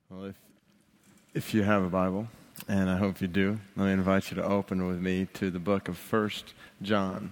Well, if you have a Bible, and I hope you do, let me invite you to open with me to the book of 1 John.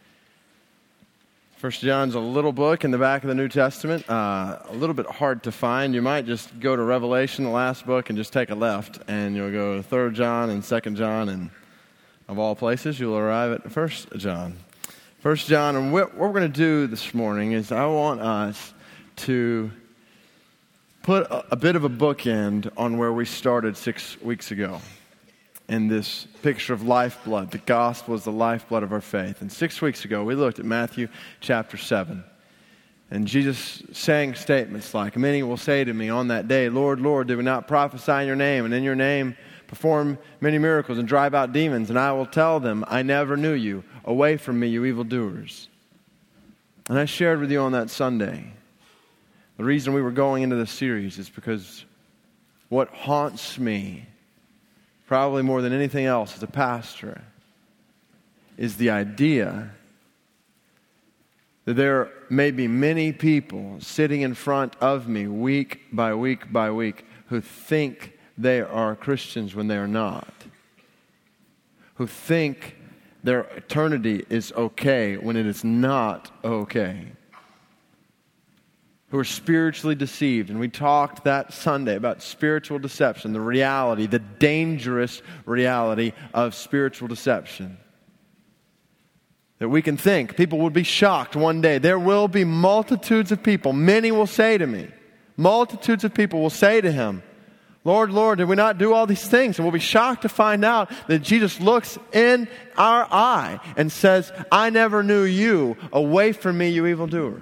1 John's a little book in the back of the New Testament, a little bit hard to find. You might just go to Revelation, the last book, and just take a left, and you'll go to 3 John and 2 John, and of all places, you'll arrive at 1 John. 1 John, and what we're going to do this morning is I want us to put a bit of a bookend on where we started 6 weeks ago in this picture of lifeblood. The gospel is the lifeblood of our faith. And 6 weeks ago, we looked at Matthew chapter 7. And Jesus saying statements like, "Many will say to me on that day, 'Lord, Lord, did we not prophesy in your name, and in your name perform many miracles and drive out demons? And I will tell them, I never knew you. Away from me, you evildoers.'" And I shared with you on that Sunday, the reason we were going into this series is because what haunts me, probably more than anything else as a pastor, is the idea that there may be many people sitting in front of me week by week by week who think they are Christians when they are not, who think their eternity is okay when it is not okay, who are spiritually deceived. And we talked that Sunday about spiritual deception, the reality, the dangerous reality of spiritual deception. That we can think, people would be shocked one day. There will be multitudes of people, many will say to me, multitudes of people will say to him, "Lord, Lord, did we not do all these things?" And we'll be shocked to find out that Jesus looks in our eye and says, "I never knew you. Away from me, you evildoer."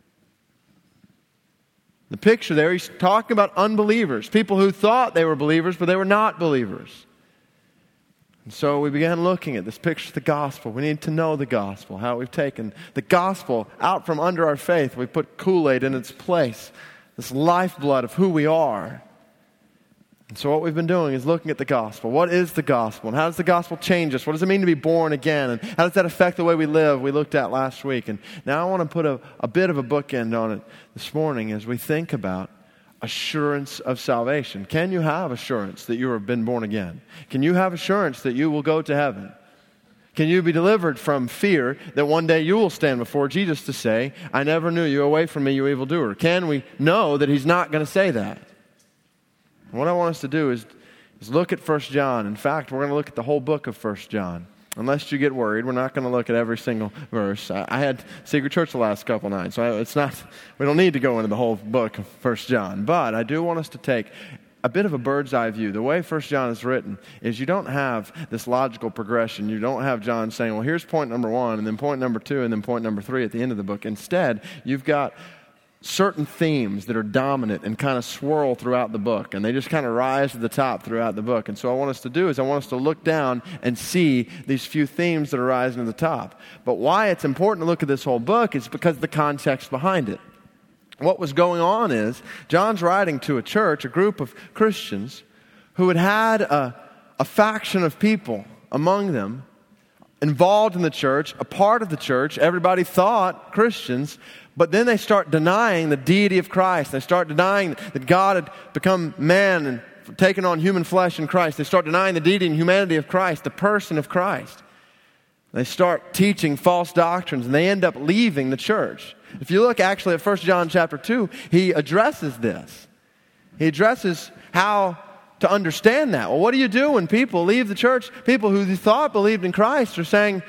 The picture there, he's talking about unbelievers, people who thought they were believers, but they were not believers. And so we began looking at this picture of the gospel. We need to know the gospel, how we've taken the gospel out from under our faith. We put Kool-Aid in its place, this lifeblood of who we are. And so what we've been doing is looking at the gospel. What is the gospel? And how does the gospel change us? What does it mean to be born again? And how does that affect the way we live? We looked at last week. And now I want to put a bit of a bookend on it this morning as we think about assurance of salvation. Can you have assurance that you have been born again? Can you have assurance that you will go to heaven? Can you be delivered from fear that one day you will stand before Jesus to say, "I never knew you. Away from me, you evildoer"? Can we know that he's not going to say that? What I want us to do is look at 1 John. In fact, we're going to look at the whole book of 1 John. Unless you get worried, we're not going to look at every single verse. I had Secret Church the last couple nights, so we don't need to go into the whole book of 1 John. But I do want us to take a bit of a bird's eye view. The way 1 John is written is you don't have this logical progression. You don't have John saying, well, here's point number 1, and then point number 2, and then point number 3 at the end of the book. Instead, you've got certain themes that are dominant and kind of swirl throughout the book, and they just kind of rise to the top throughout the book. And so what I want us to do is I want us to look down and see these few themes that are rising to the top. But why it's important to look at this whole book is because of the context behind it. What was going on is John's writing to a church, a group of Christians who had a faction of people among them involved in the church, a part of the church. Everybody thought Christians. But then they start denying the deity of Christ. They start denying that God had become man and taken on human flesh in Christ. They start denying the deity and humanity of Christ, the person of Christ. They start teaching false doctrines, and they end up leaving the church. If you look actually at 1 John chapter 2, he addresses this. He addresses how to understand that. Well, what do you do when people leave the church? People who you thought believed in Christ are saying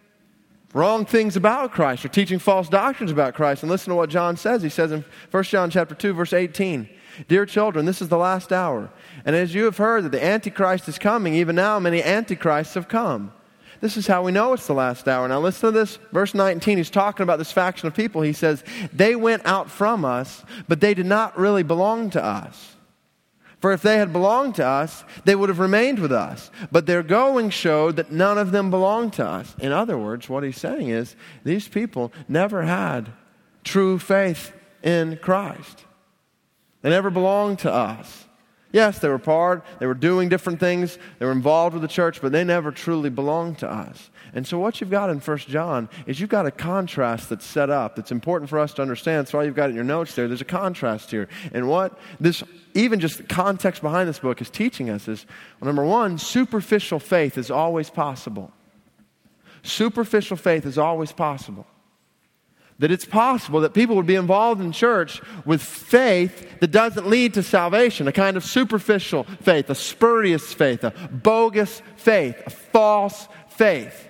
wrong things about Christ, or teaching false doctrines about Christ. And listen to what John says. He says in 1 John chapter 2, verse 18, "Dear children, this is the last hour. And as you have heard that the Antichrist is coming, even now many Antichrists have come." This is how we know it's the last hour. Now listen to this. Verse 19, he's talking about this faction of people. He says, "They went out from us, but they did not really belong to us. For if they had belonged to us, they would have remained with us. But their going showed that none of them belonged to us." In other words, what he's saying is, these people never had true faith in Christ. They never belonged to us. Yes, they were doing different things, they were involved with the church, but they never truly belonged to us. And so what you've got in 1 John is you've got a contrast that's set up that's important for us to understand. So all you've got in your notes there's a contrast here. And what this, even just the context behind this book is teaching us is, well, number one, superficial faith is always possible. Superficial faith is always possible. That it's possible that people would be involved in church with faith that doesn't lead to salvation, a kind of superficial faith, a spurious faith, a bogus faith, a false faith.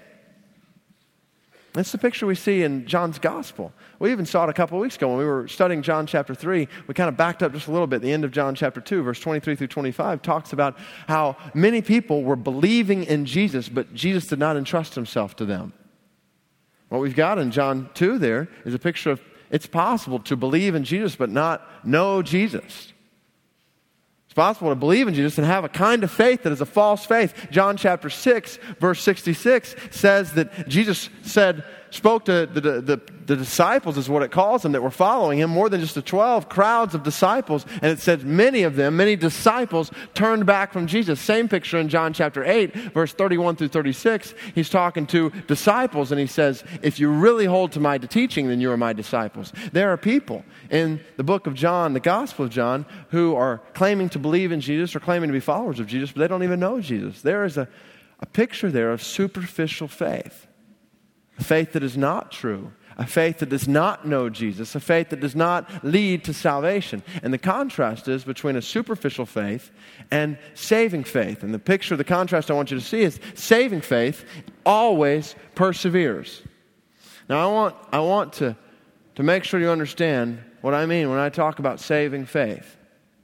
That's the picture we see in John's gospel. We even saw it a couple of weeks ago when we were studying John chapter 3. We kind of backed up just a little bit. The end of John chapter 2, verse 23 through 25, talks about how many people were believing in Jesus, but Jesus did not entrust himself to them. What we've got in John 2 there is a picture of it's possible to believe in Jesus but not know Jesus. It's possible to believe in Jesus and have a kind of faith that is a false faith. John chapter 6, verse 66 says that Jesus spoke to the disciples, is what it calls them, that were following him, more than just the 12, crowds of disciples. And it says many of them, many disciples, turned back from Jesus. Same picture in John chapter 8, verse 31 through 36. He's talking to disciples and he says, if you really hold to my teaching, then you are my disciples. There are people in the book of John, the Gospel of John, who are claiming to believe in Jesus or claiming to be followers of Jesus, but they don't even know Jesus. There is a picture there of superficial faith. A faith that is not true. A faith that does not know Jesus. A faith that does not lead to salvation. And the contrast is between a superficial faith and saving faith. And the picture, the contrast I want you to see is saving faith always perseveres. Now I want to make sure you understand what I mean when I talk about saving faith.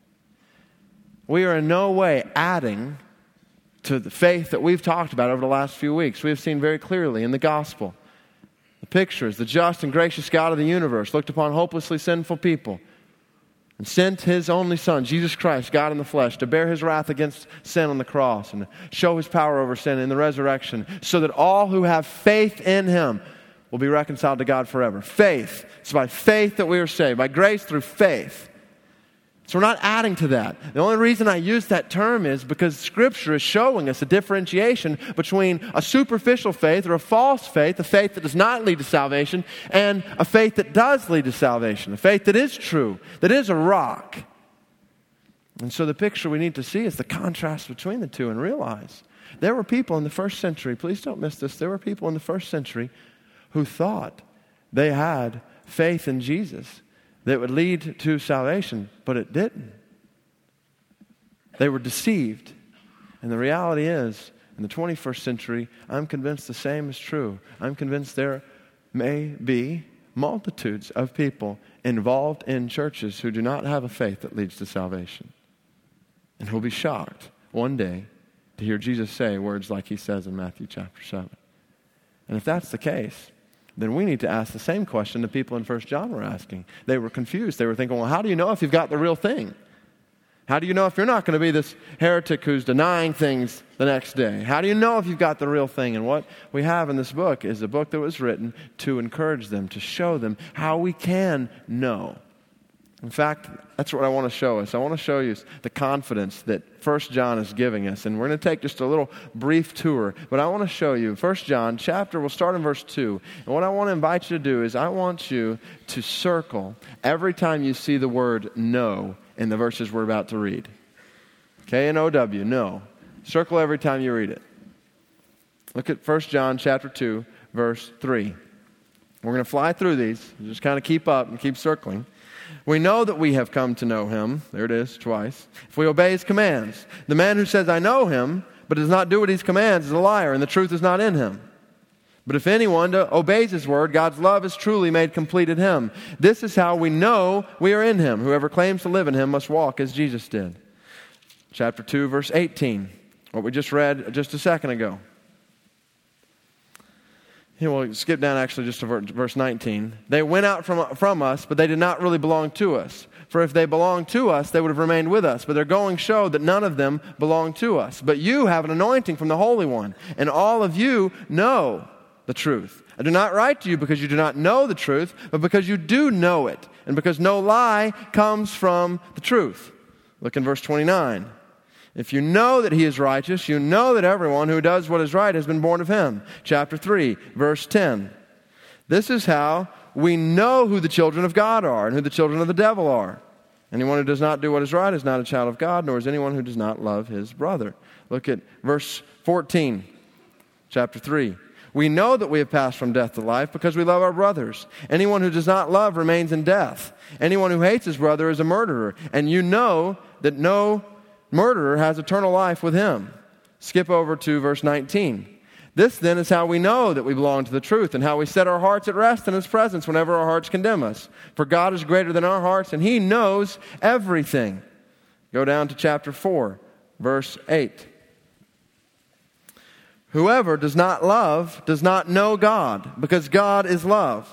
We are in no way adding to the faith that we've talked about over the last few weeks. We have seen very clearly in the gospel the pictures, the just and gracious God of the universe looked upon hopelessly sinful people and sent his only Son, Jesus Christ, God in the flesh, to bear his wrath against sin on the cross and to show his power over sin in the resurrection, so that all who have faith in him will be reconciled to God forever. Faith. It's by faith that we are saved, by grace through faith. So we're not adding to that. The only reason I use that term is because Scripture is showing us a differentiation between a superficial faith or a false faith, a faith that does not lead to salvation, and a faith that does lead to salvation, a faith that is true, that is a rock. And so the picture we need to see is the contrast between the two and realize there were people in the first century, please don't miss this, there were people in the first century who thought they had faith in Jesus that would lead to salvation, but it didn't. They were deceived. And the reality is, in the 21st century, I'm convinced the same is true. I'm convinced there may be multitudes of people involved in churches who do not have a faith that leads to salvation. And who'll be shocked one day to hear Jesus say words like he says in Matthew chapter 7. And if that's the case, then we need to ask the same question the people in 1 John were asking. They were confused. They were thinking, well, how do you know if you've got the real thing? How do you know if you're not going to be this heretic who's denying things the next day? How do you know if you've got the real thing? And what we have in this book is a book that was written to encourage them, to show them how we can know. In fact, that's what I want to show us. I want to show you the confidence that 1 John is giving us. And we're going to take just a little brief tour. But I want to show you 1 John chapter, we'll start in verse 2. And what I want to invite you to do is I want you to circle every time you see the word know in the verses we're about to read. K-N-O-W, know. Circle every time you read it. Look at 1 John chapter 2, verse 3. We're going to fly through these. Just kind of keep up and keep circling. We know that we have come to know him. There it is, twice. If we obey his commands. The man who says, I know him, but does not do what he commands is a liar, and the truth is not in him. But if anyone obeys his word, God's love is truly made complete in him. This is how we know we are in him. Whoever claims to live in him must walk as Jesus did. Chapter 2, verse 18. What we just read just a second ago. We'll skip down actually just to verse 19. They went out from us, but they did not really belong to us. For if they belonged to us, they would have remained with us. But their going showed that none of them belonged to us. But you have an anointing from the Holy One, and all of you know the truth. I do not write to you because you do not know the truth, but because you do know it, and because no lie comes from the truth. Look in verse 29. If you know that he is righteous, you know that everyone who does what is right has been born of him. Chapter 3, verse 10. This is how we know who the children of God are and who the children of the devil are. Anyone who does not do what is right is not a child of God, nor is anyone who does not love his brother. Look at verse 14, chapter 3. We know that we have passed from death to life because we love our brothers. Anyone who does not love remains in death. Anyone who hates his brother is a murderer. And you know that no murderer has eternal life with him. Skip over to verse 19. This then is how we know that we belong to the truth and how we set our hearts at rest in his presence whenever our hearts condemn us. For God is greater than our hearts and he knows everything. Go down to chapter 4, verse 8. Whoever does not love does not know God, because God is love.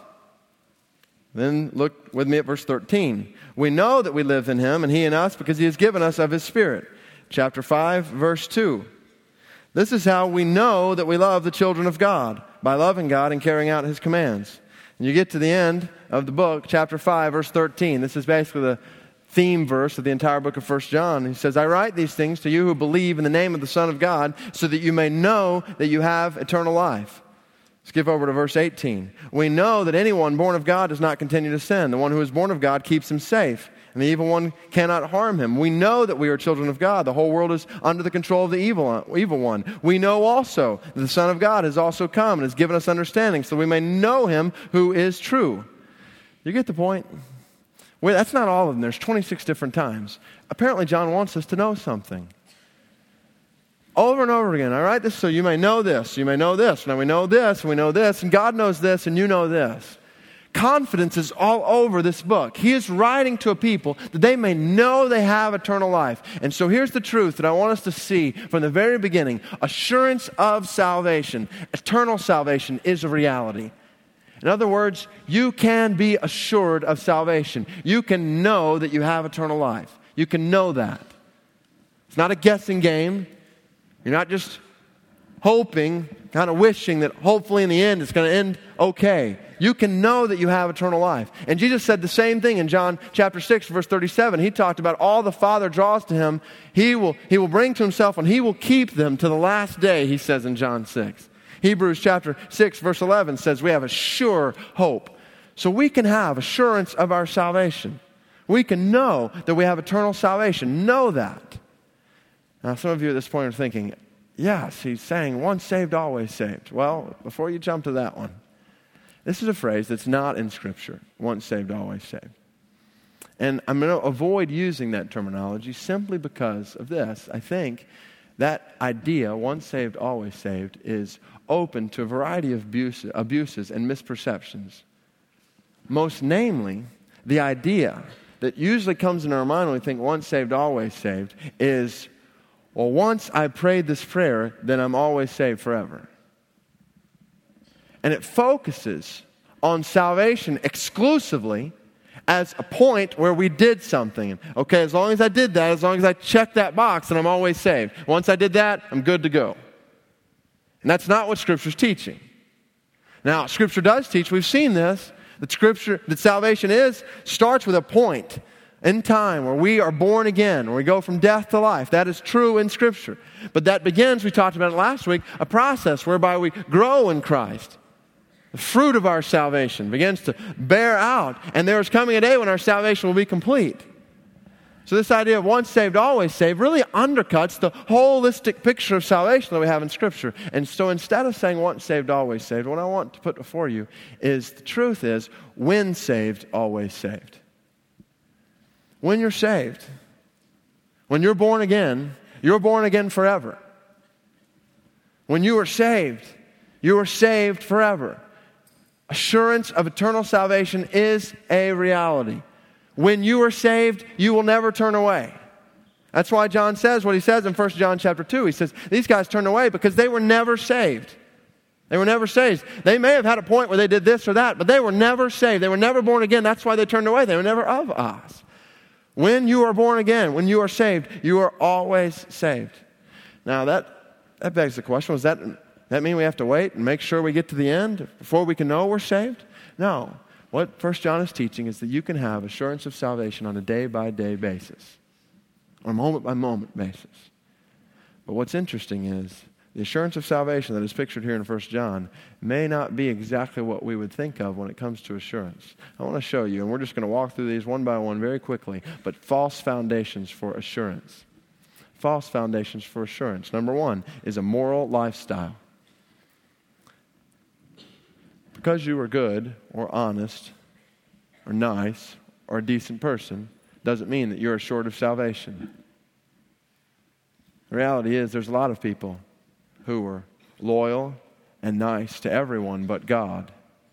Then look with me at verse 13. We know that we live in him and he in us because he has given us of his Spirit. Chapter 5, verse 2. This is how we know that we love the children of God, by loving God and carrying out his commands. And you get to the end of the book, chapter 5, verse 13. This is basically the theme verse of the entire book of 1 John. He says, I write these things to you who believe in the name of the Son of God, so that you may know that you have eternal life. Skip over to verse 18. We know that anyone born of God does not continue to sin. The one who is born of God keeps him safe, and the evil one cannot harm him. We know that we are children of God. The whole world is under the control of the evil one. We know also that the Son of God has also come and has given us understanding, so we may know him who is true. You get the point? Well, that's not all of them. There's 26 different times. Apparently, John wants us to know something. Over and over again. I write this so you may know this. You may know this. Now we know this, and we know this, and God knows this, and you know this. Confidence is all over this book. He is writing to a people that they may know they have eternal life. And so here's the truth that I want us to see from the very beginning. Assurance of salvation. Eternal salvation is a reality. In other words, you can be assured of salvation. You can know that you have eternal life. You can know that. It's not a guessing game. You're not just hoping, kind of wishing that hopefully in the end it's going to end okay. You can know that you have eternal life. And Jesus said the same thing in John chapter 6, verse 37. He talked about all the Father draws to him, he will bring to himself, and he will keep them to the last day, he says in John 6. Hebrews chapter 6, verse 11 says we have a sure hope. So we can have assurance of our salvation. We can know that we have eternal salvation. Know that. Now, some of you at this point are thinking, yes, he's saying once saved, always saved. Well, before you jump to that one, this is a phrase that's not in Scripture. Once saved, always saved. And I'm going to avoid using that terminology simply because of this. I think that idea, once saved, always saved, is open to a variety of abuses and misperceptions. Most namely, the idea that usually comes in our mind when we think once saved, always saved is, well, once I prayed this prayer, then I'm always saved forever. And it focuses on salvation exclusively as a point where we did something. Okay, as long as I did that, as long as I checked that box, then I'm always saved. Once I did that, I'm good to go. And that's not what Scripture's teaching. Now, Scripture does teach, we've seen this, that salvation starts with a point in time where we are born again, where we go from death to life. That is true in Scripture. But that begins, we talked about it last week, a process whereby we grow in Christ. The fruit of our salvation begins to bear out, and there is coming a day when our salvation will be complete. So this idea of once saved, always saved really undercuts the holistic picture of salvation that we have in Scripture. And so instead of saying once saved, always saved, what I want to put before you is the truth is when saved, always saved. When you're saved, when you're born again forever. When you are saved forever. Assurance of eternal salvation is a reality. When you are saved, you will never turn away. That's why John says what he says in 1 John chapter 2. He says, these guys turned away because they were never saved. They were never saved. They may have had a point where they did this or that, but they were never saved. They were never born again. That's why they turned away. They were never of us. When you are born again, when you are saved, you are always saved. Now that begs the question, does that mean we have to wait and make sure we get to the end before we can know we're saved? No. What 1 John is teaching is that you can have assurance of salvation on a day-by-day basis. on a moment-by-moment basis. But what's interesting is the assurance of salvation that is pictured here in 1 John may not be exactly what we would think of when it comes to assurance. I want to show you, and we're just going to walk through these one by one very quickly, but false foundations for assurance. False foundations for assurance. Number one is a moral lifestyle. Because you are good or honest or nice or a decent person doesn't mean that you're assured of salvation. The reality is there's a lot of people who are loyal and nice to everyone but God,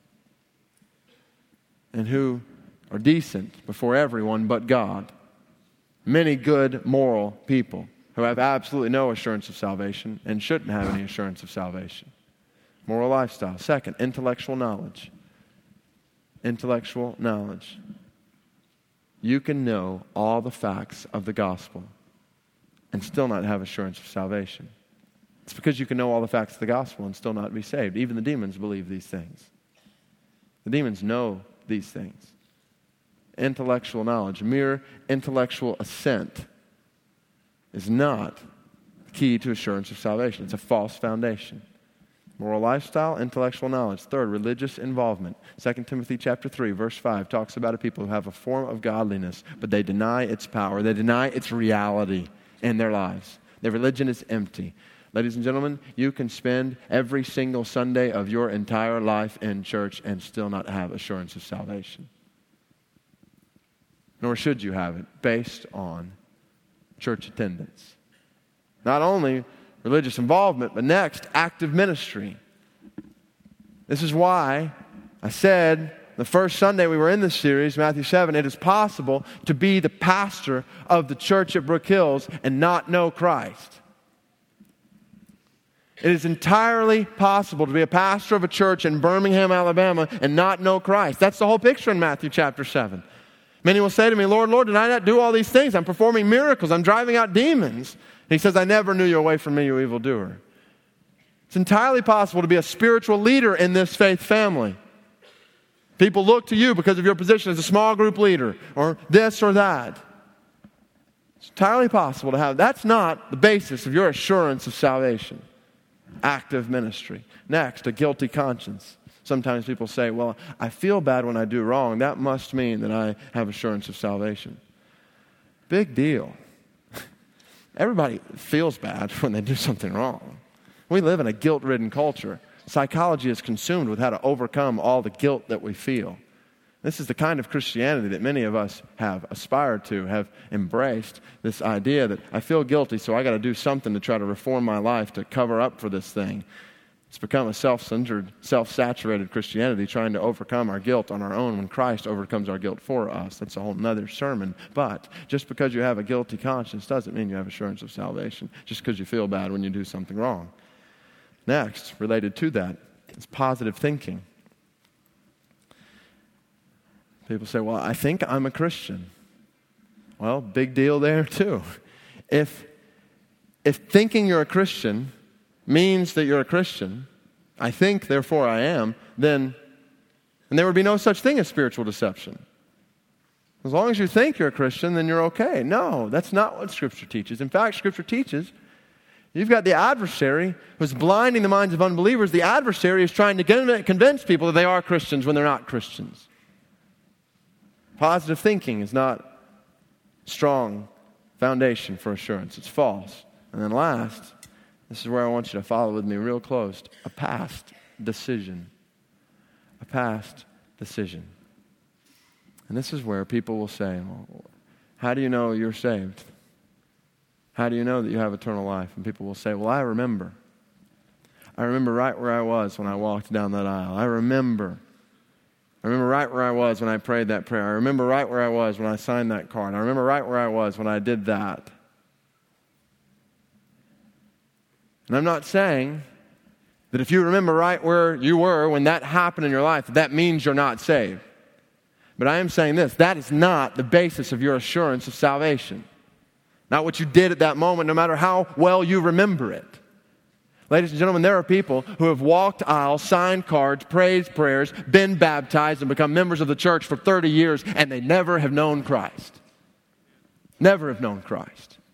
and who are decent before everyone but God. Many good, moral people who have absolutely no assurance of salvation and shouldn't have any assurance of salvation. Moral lifestyle. Second, intellectual knowledge. Intellectual knowledge. You can know all the facts of the gospel and still not have assurance of salvation. It's because you can know all the facts of the gospel and still not be saved. Even the demons believe these things. The demons know these things. Intellectual knowledge, mere intellectual assent is not key to assurance of salvation. It's a false foundation. Moral lifestyle, intellectual knowledge. Third, religious involvement. 2 Timothy chapter 3, verse 5 talks about a people who have a form of godliness, but they deny its power. They deny its reality in their lives. Their religion is empty. Ladies and gentlemen, you can spend every single Sunday of your entire life in church and still not have assurance of salvation. Nor should you have it based on church attendance. Not only religious involvement, but next, active ministry. This is why I said the first Sunday we were in this series, Matthew 7, it is possible to be the pastor of the church at Brook Hills and not know Christ. It is entirely possible to be a pastor of a church in Birmingham, Alabama, and not know Christ. That's the whole picture in Matthew chapter 7. Many will say to me, Lord, Lord, did I not do all these things? I'm performing miracles. I'm driving out demons. And he says, I never knew you. Away from me, you evildoer. It's entirely possible to be a spiritual leader in this faith family. People look to you because of your position as a small group leader or this or that. It's entirely possible to have. That's not the basis of your assurance of salvation. Active ministry. Next, a guilty conscience. Sometimes people say, well, I feel bad when I do wrong. That must mean that I have assurance of salvation. Big deal. Everybody feels bad when they do something wrong. We live in a guilt-ridden culture. Psychology is consumed with how to overcome all the guilt that we feel. This is the kind of Christianity that many of us have aspired to, have embraced, this idea that I feel guilty, so I got to do something to try to reform my life to cover up for this thing. It's become a self-centered, self-saturated Christianity trying to overcome our guilt on our own when Christ overcomes our guilt for us. That's a whole nother sermon. But just because you have a guilty conscience doesn't mean you have assurance of salvation, just because you feel bad when you do something wrong. Next, related to that, is positive thinking. People say, well, I think I'm a Christian. Well, big deal there too. If thinking you're a Christian means that you're a Christian, I think, therefore I am, then there would be no such thing as spiritual deception. As long as you think you're a Christian, then you're okay. No, that's not what Scripture teaches. In fact, Scripture teaches you've got the adversary who's blinding the minds of unbelievers. The adversary is trying to convince people that they are Christians when they're not Christians. Positive thinking is not strong foundation for assurance. It's false. And then last, this is where I want you to follow with me real close. A past decision. A past decision. And this is where people will say, well, how do you know you're saved? How do you know that you have eternal life? And people will say, well, I remember. I remember right where I was when I walked down that aisle. I remember right where I was when I prayed that prayer. I remember right where I was when I signed that card. I remember right where I was when I did that. And I'm not saying that if you remember right where you were when that happened in your life, that means you're not saved. But I am saying this, that is not the basis of your assurance of salvation. Not what you did at that moment, no matter how well you remember it. Ladies and gentlemen, there are people who have walked aisles, signed cards, prayed prayers, been baptized, and become members of the church for 30 years, and they never have known Christ. Never have known Christ.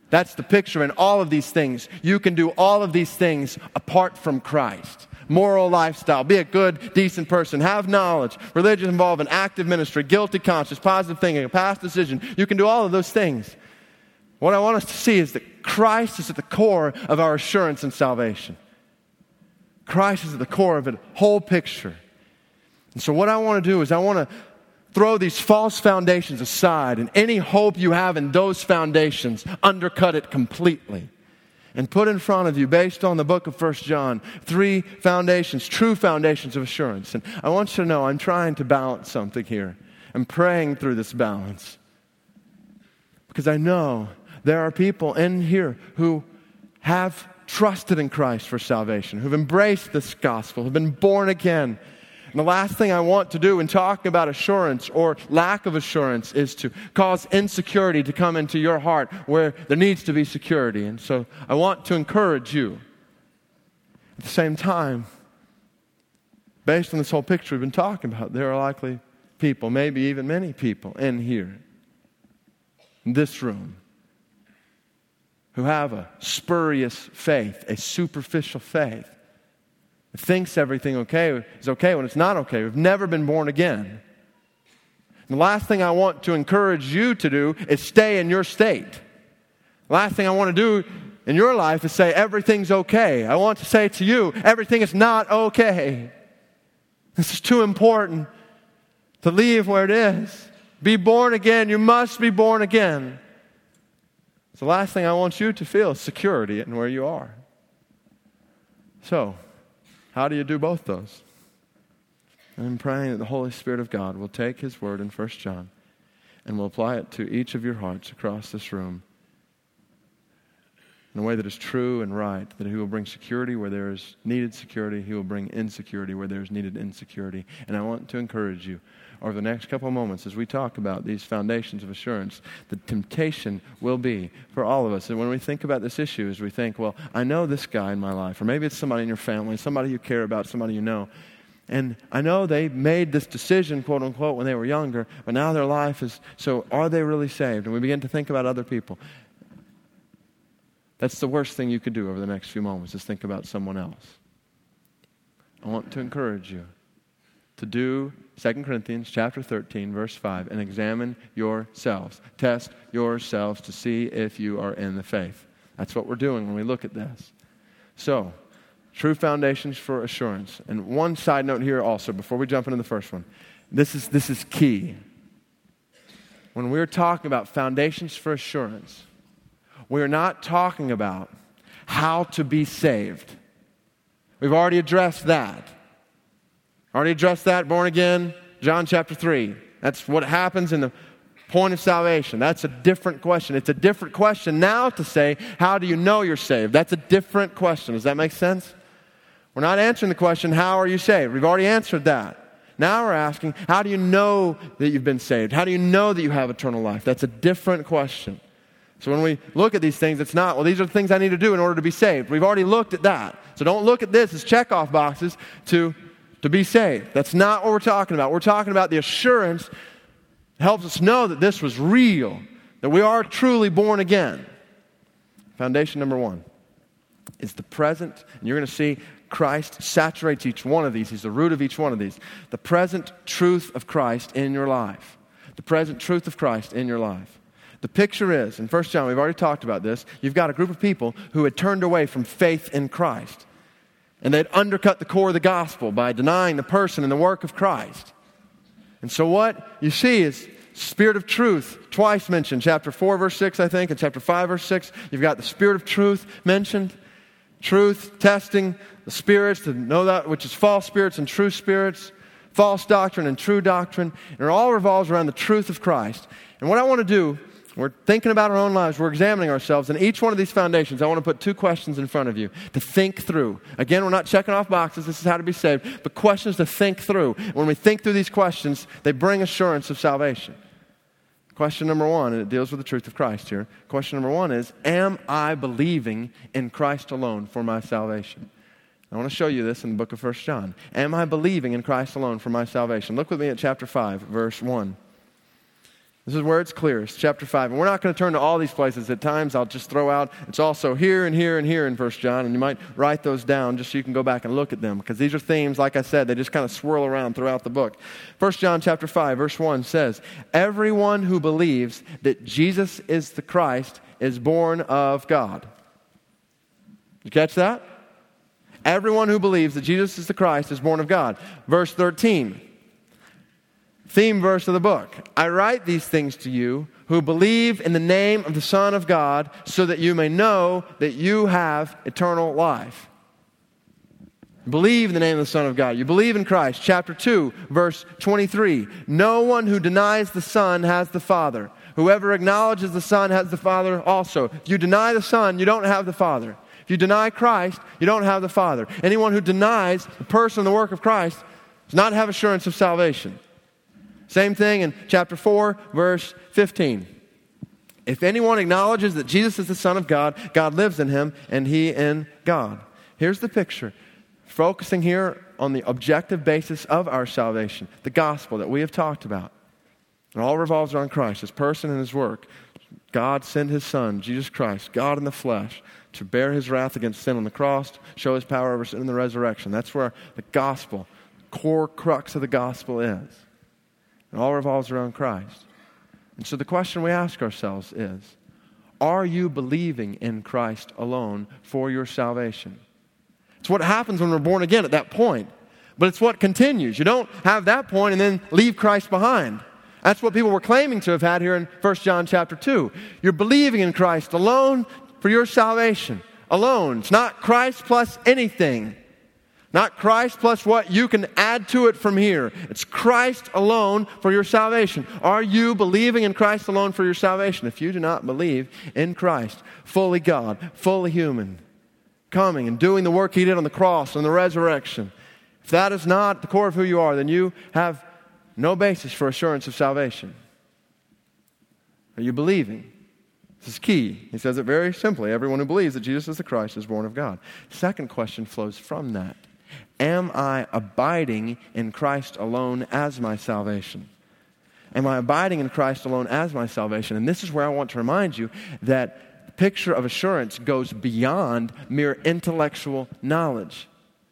That's the picture in all of these things. You can do all of these things apart from Christ. Moral lifestyle, be a good, decent person, have knowledge, religion involving active ministry, guilty conscience, positive thinking, a past decision. You can do all of those things. What I want us to see is that Christ is at the core of our assurance and salvation. Christ is at the core of the whole picture. And so what I want to do is I want to throw these false foundations aside, and any hope you have in those foundations, undercut it completely. And put in front of you, based on the book of 1 John, 3 foundations, true foundations of assurance. And I want you to know I'm trying to balance something here. I'm praying through this balance. Because I know there are people in here who have trusted in Christ for salvation, who've embraced this gospel, who've been born again. And the last thing I want to do in talking about assurance or lack of assurance is to cause insecurity to come into your heart where there needs to be security. And so I want to encourage you. At the same time, based on this whole picture we've been talking about, there are likely people, maybe even many people in here, in this room, who have a spurious faith, a superficial faith. It thinks everything is okay when it's not okay. We've never been born again. The last thing I want to encourage you to do is stay in your state. The last thing I want to do in your life is say everything's okay. I want to say to you, everything is not okay. This is too important to leave where it is. Be born again. You must be born again. So the last thing I want you to feel is security in where you are. So, how do you do both those? I'm praying that the Holy Spirit of God will take His word in 1 John and will apply it to each of your hearts across this room in a way that is true and right, that He will bring security where there is needed security. He will bring insecurity where there is needed insecurity. And I want to encourage you over the next couple of moments as we talk about these foundations of assurance, the temptation will be for all of us. And when we think about this issue, as we think, well, I know this guy in my life, or maybe it's somebody in your family, somebody you care about, somebody you know, and I know they made this decision, quote unquote, when they were younger, but now their life is, so are they really saved? And we begin to think about other people. That's the worst thing you could do over the next few moments, is think about someone else. I want to encourage you to do 2 Corinthians chapter 13, verse 5, and examine yourselves. Test yourselves to see if you are in the faith. That's what we're doing when we look at this. So, true foundations for assurance. And one side note here also, before we jump into the first one. This is key. When we're talking about foundations for assurance, we're not talking about how to be saved. We've already addressed that. Born again, John chapter 3. That's what happens in the point of salvation. That's a different question. It's a different question now to say, how do you know you're saved? That's a different question. Does that make sense? We're not answering the question, how are you saved? We've already answered that. Now we're asking, how do you know that you've been saved? How do you know that you have eternal life? That's a different question. So when we look at these things, it's not, well, these are the things I need to do in order to be saved. We've already looked at that. So don't look at this as check-off boxes to be saved. That's not what we're talking about. We're talking about the assurance that helps us know that this was real, that we are truly born again. Foundation number 1 is the present, and you're going to see Christ saturates each one of these. He's the root of each one of these. The present truth of Christ in your life. The present truth of Christ in your life. The picture is, in 1 John, we've already talked about this, you've got a group of people who had turned away from faith in Christ. And they'd undercut the core of the gospel by denying the person and the work of Christ. And so what you see is Spirit of truth, twice mentioned. Chapter 4, verse 6, I think, and chapter 5, verse 6. You've got the Spirit of truth mentioned. Truth, testing the spirits to know that which is false spirits and true spirits. False doctrine and true doctrine. And it all revolves around the truth of Christ. And what I want to do, we're thinking about our own lives. We're examining ourselves. And each one of these foundations, I want to put 2 questions in front of you to think through. Again, we're not checking off boxes. This is how to be saved. But questions to think through. When we think through these questions, they bring assurance of salvation. Question number 1, and it deals with the truth of Christ here. Question number 1 is, am I believing in Christ alone for my salvation? I want to show you this in the book of 1 John. Am I believing in Christ alone for my salvation? Look with me at chapter 5, verse 1. This is where it's clearest, chapter 5. And we're not going to turn to all these places. At times, I'll just throw out, it's also here and here and here in 1 John, and you might write those down just so you can go back and look at them, because these are themes, like I said, they just kind of swirl around throughout the book. 1 John chapter 5, verse 1 says, everyone who believes that Jesus is the Christ is born of God. You catch that? Everyone who believes that Jesus is the Christ is born of God. Verse 13. Theme verse of the book. I write these things to you who believe in the name of the Son of God so that you may know that you have eternal life. Believe in the name of the Son of God. You believe in Christ. Chapter 2, verse 23. No one who denies the Son has the Father. Whoever acknowledges the Son has the Father also. If you deny the Son, you don't have the Father. If you deny Christ, you don't have the Father. Anyone who denies the person and the work of Christ does not have assurance of salvation. Same thing in chapter 4, verse 15. If anyone acknowledges that Jesus is the Son of God, God lives in him and he in God. Here's the picture. Focusing here on the objective basis of our salvation, the gospel that we have talked about. It all revolves around Christ, his person and his work. God sent his Son, Jesus Christ, God in the flesh, to bear his wrath against sin on the cross, show his power over sin in the resurrection. That's where the gospel, core crux of the gospel is. It all revolves around Christ. And so the question we ask ourselves is, are you believing in Christ alone for your salvation? It's what happens when we're born again at that point. But it's what continues. You don't have that point and then leave Christ behind. That's what people were claiming to have had here in 1 John chapter 2. You're believing in Christ alone for your salvation. Alone. It's not Christ plus anything. Not Christ plus what you can add to it from here. It's Christ alone for your salvation. Are you believing in Christ alone for your salvation? If you do not believe in Christ, fully God, fully human, coming and doing the work he did on the cross and the resurrection, if that is not the core of who you are, then you have no basis for assurance of salvation. Are you believing? This is key. He says it very simply. Everyone who believes that Jesus is the Christ is born of God. Second question flows from that. Am I abiding in Christ alone as my salvation? Am I abiding in Christ alone as my salvation? And this is where I want to remind you that the picture of assurance goes beyond mere intellectual knowledge.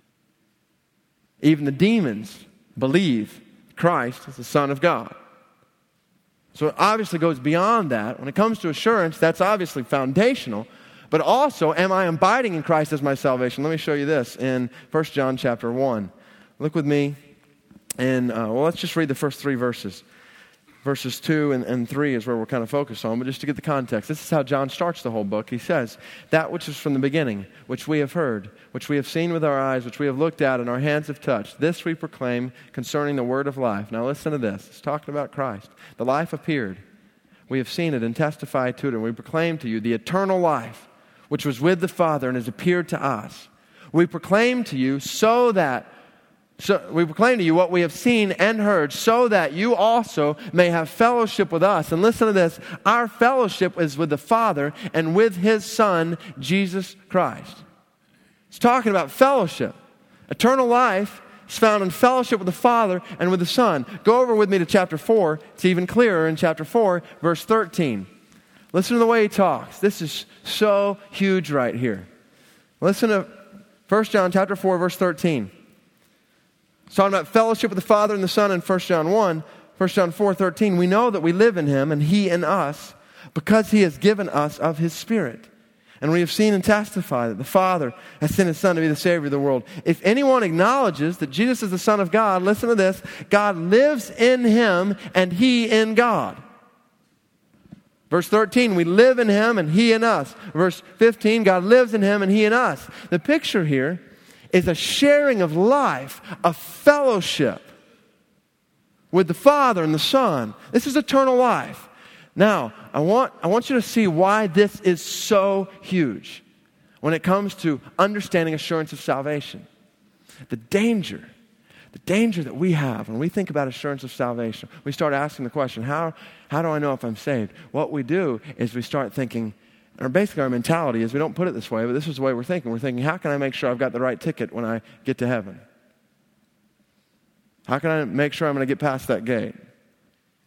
Even the demons believe Christ is the Son of God. So it obviously goes beyond that. When it comes to assurance, that's obviously foundational. But also, am I abiding in Christ as my salvation? Let me show you this in 1 John chapter 1. Look with me. And let's just read the first three verses. Verses 2 and 3 is where we're kind of focused on. But just to get the context, this is how John starts the whole book. He says, that which is from the beginning, which we have heard, which we have seen with our eyes, which we have looked at and our hands have touched, this we proclaim concerning the word of life. Now listen to this. It's talking about Christ. The life appeared. We have seen it and testified to it, and we proclaim to you the eternal life, which was with the Father and has appeared to us. We proclaim to you we proclaim to you what we have seen and heard, so that you also may have fellowship with us. And listen to this. Our fellowship is with the Father and with his Son, Jesus Christ. It's talking about fellowship. Eternal life is found in fellowship with the Father and with the Son. Go over with me to chapter 4. It's even clearer in chapter 4, verse 13. Listen to the way he talks. This is so huge right here. Listen to 1 John chapter 4, verse 13. It's talking about fellowship with the Father and the Son in 1 John 1. 1 John 4:13. We know that we live in him and he in us because he has given us of his Spirit. And we have seen and testified that the Father has sent his Son to be the Savior of the world. If anyone acknowledges that Jesus is the Son of God, listen to this, God lives in him and he in God. Verse 13, we live in him and he in us. Verse 15, God lives in him and he in us. The picture here is a sharing of life, a fellowship with the Father and the Son. This is eternal life. Now, I want you to see why this is so huge when it comes to understanding assurance of salvation. The danger that we have when we think about assurance of salvation, we start asking the question, how do I know if I'm saved? What we do is we start thinking, or basically our mentality is, we don't put it this way, but this is the way we're thinking. We're thinking, how can I make sure I've got the right ticket when I get to heaven? How can I make sure I'm going to get past that gate?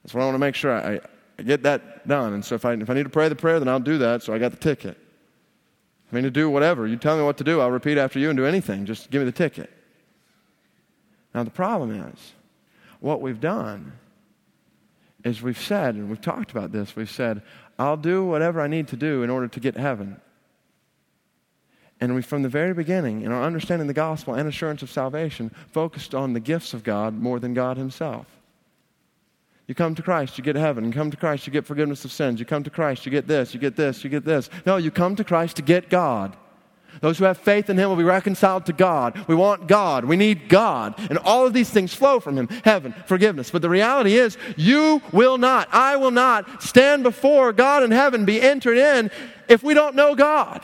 That's what I want to make sure I get that done. And so if I need to pray the prayer, then I'll do that, so I got the ticket. If I need to do whatever, you tell me what to do, I'll repeat after you and do anything. Just give me the ticket. Now the problem is, what we've done is we've said, and we've talked about this, we've said, I'll do whatever I need to do in order to get to heaven. And we, from the very beginning, in our understanding the gospel and assurance of salvation, focused on the gifts of God more than God himself. You come to Christ, you get heaven. You come to Christ, you get forgiveness of sins. You come to Christ, you get this, you get this, you get this. No, you come to Christ to get God. Those who have faith in him will be reconciled to God. We want God. We need God. And all of these things flow from him. Heaven, forgiveness. But the reality is, you will not, I will not stand before God in heaven, be entered in, if we don't know God.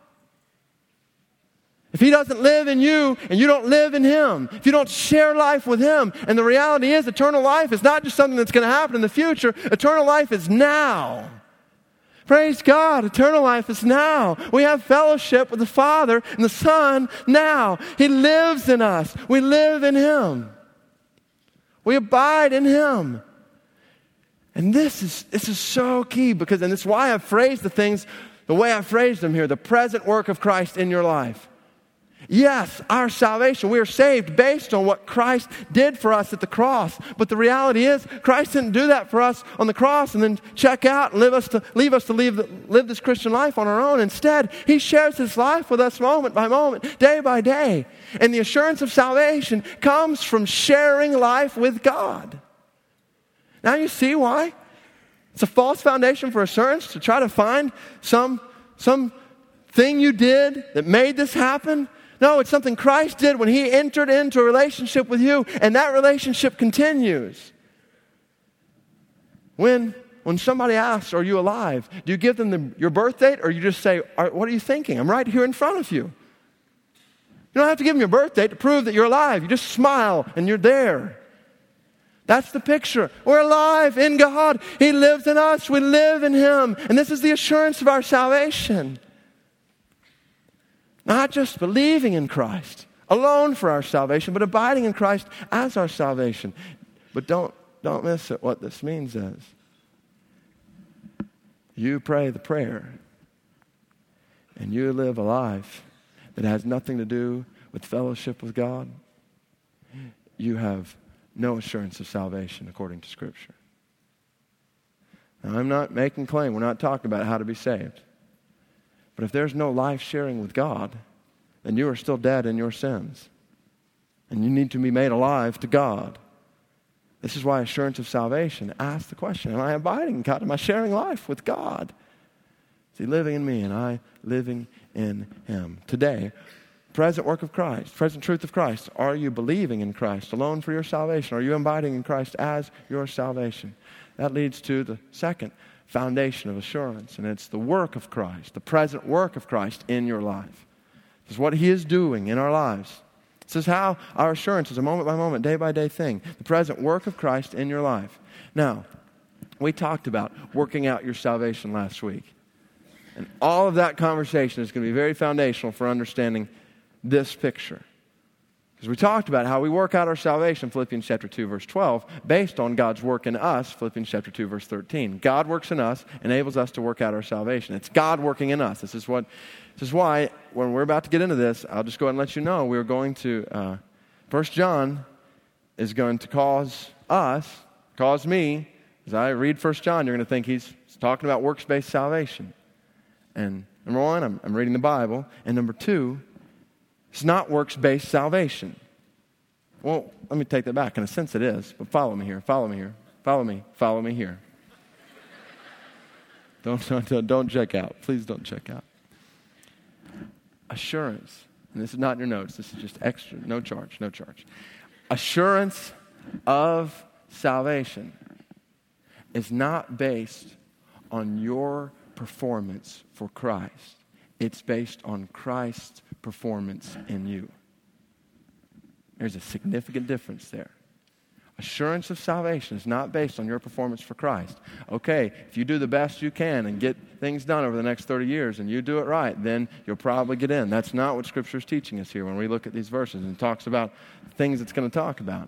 If he doesn't live in you and you don't live in him, if you don't share life with him, and the reality is eternal life is not just something that's going to happen in the future. Eternal life is now. Praise God, eternal life is now. We have fellowship with the Father and the Son now. He lives in us. We live in him. We abide in him. And this is so key because, and it's why I've phrased the things the way I phrased them here, the present work of Christ in your life. Yes, our salvation, we are saved based on what Christ did for us at the cross. But the reality is, Christ didn't do that for us on the cross and then check out and leave us to live this Christian life on our own. Instead, he shares his life with us moment by moment, day by day. And the assurance of salvation comes from sharing life with God. Now you see why? It's a false foundation for assurance to try to find some thing you did that made this happen. No, it's something Christ did when he entered into a relationship with you, and that relationship continues. When somebody asks, are you alive? Do you give them your birth date, or you just say, what are you thinking? I'm right here in front of you. You don't have to give them your birth date to prove that you're alive. You just smile, and you're there. That's the picture. We're alive in God. He lives in us. We live in him. And this is the assurance of our salvation. Not just believing in Christ alone for our salvation, but abiding in Christ as our salvation. But don't miss it. What this means is, you pray the prayer and you live a life that has nothing to do with fellowship with God. You have no assurance of salvation according to Scripture. Now, I'm not making claim. We're not talking about how to be saved. But if there's no life sharing with God, then you are still dead in your sins. And you need to be made alive to God. This is why assurance of salvation asks the question, am I abiding in God? Am I sharing life with God? Is he living in me and I living in him? Today, present work of Christ, present truth of Christ. Are you believing in Christ alone for your salvation? Are you abiding in Christ as your salvation? That leads to the second foundation of assurance, and it's the work of Christ, the present work of Christ in your life. This is what he is doing in our lives. This is how our assurance is a moment-by-moment, day-by-day thing. The present work of Christ in your life. Now, we talked about working out your salvation last week. And all of that conversation is going to be very foundational for understanding this picture. Because we talked about how we work out our salvation, Philippians chapter 2, verse 12, based on God's work in us, Philippians chapter 2, verse 13. God works in us, enables us to work out our salvation. It's God working in us. This is why, when we're about to get into this, I'll just go ahead and let you know, we're going to, 1 John is going to cause me, as I read 1 John, you're going to think he's talking about works-based salvation. And number one, I'm reading the Bible. And number two, it's not works-based salvation. Well, let me take that back. In a sense it is, but follow me here. Follow me here. Don't check out. Please don't check out. Assurance, and this is not in your notes. This is just extra, no charge. Assurance of salvation is not based on your performance for Christ. It's based on Christ's performance in you. There's a significant difference there. Assurance of salvation is not based on your performance for Christ. Okay, if you do the best you can and get things done over the next 30 years and you do it right, then you'll probably get in. That's not what Scripture is teaching us here when we look at these verses and talks about things it's going to talk about.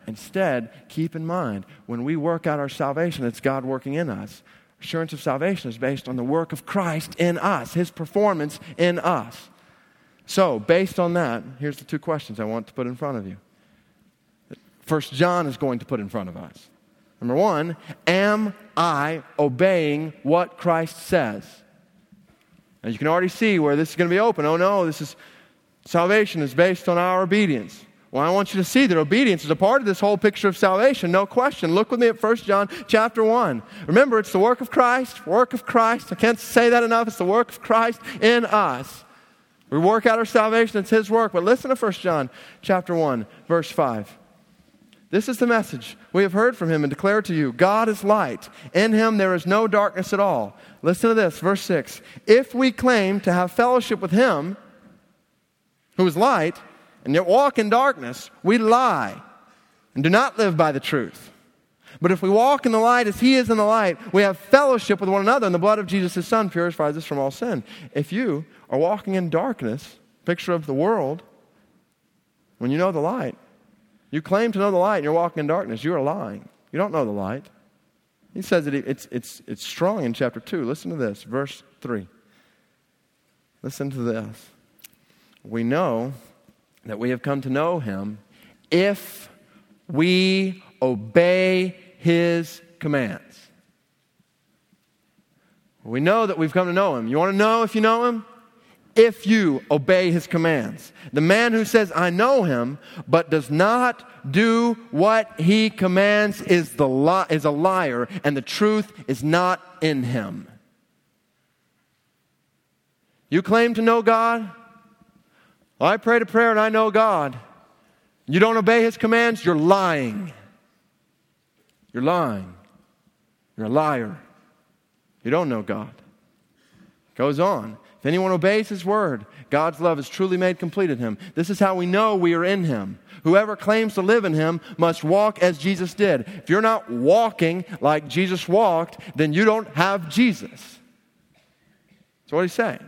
Instead, keep in mind, when we work out our salvation, it's God working in us. Assurance of salvation is based on the work of Christ in us, His performance in us. So, based on that, here's the two questions I want to put in front of you. First John is going to put in front of us. Number one, am I obeying what Christ says? Now you can already see where this is going to be open. Oh no, salvation is based on our obedience. Well, I want you to see that obedience is a part of this whole picture of salvation, no question. Look with me at 1 John chapter 1. Remember, it's the work of Christ, work of Christ. I can't say that enough. It's the work of Christ in us. We work out our salvation, it's His work. But listen to 1 John chapter 1, verse 5. This is the message we have heard from Him and declare to you. God is light. In Him there is no darkness at all. Listen to this, verse 6. If we claim to have fellowship with Him, who is light, and yet walk in darkness, we lie and do not live by the truth. But if we walk in the light as He is in the light, we have fellowship with one another, and the blood of Jesus, His Son, purifies us from all sin. If you are walking in darkness, picture of the world, when you know the light, you claim to know the light and you're walking in darkness, you are lying. You don't know the light. He says that it's strong in chapter 2. Listen to this, verse 3. Listen to this. We know that we have come to know Him if we obey His commands. We know that we've come to know Him. You want to know if you know Him? If you obey His commands. The man who says, I know Him, but does not do what He commands is a liar, and the truth is not in him. You claim to know God? Well, I prayed a prayer and I know God. You don't obey His commands, you're lying. You're lying. You're a liar. You don't know God. Goes on. If anyone obeys His word, God's love is truly made complete in him. This is how we know we are in Him. Whoever claims to live in Him must walk as Jesus did. If you're not walking like Jesus walked, then you don't have Jesus. That's what He's saying.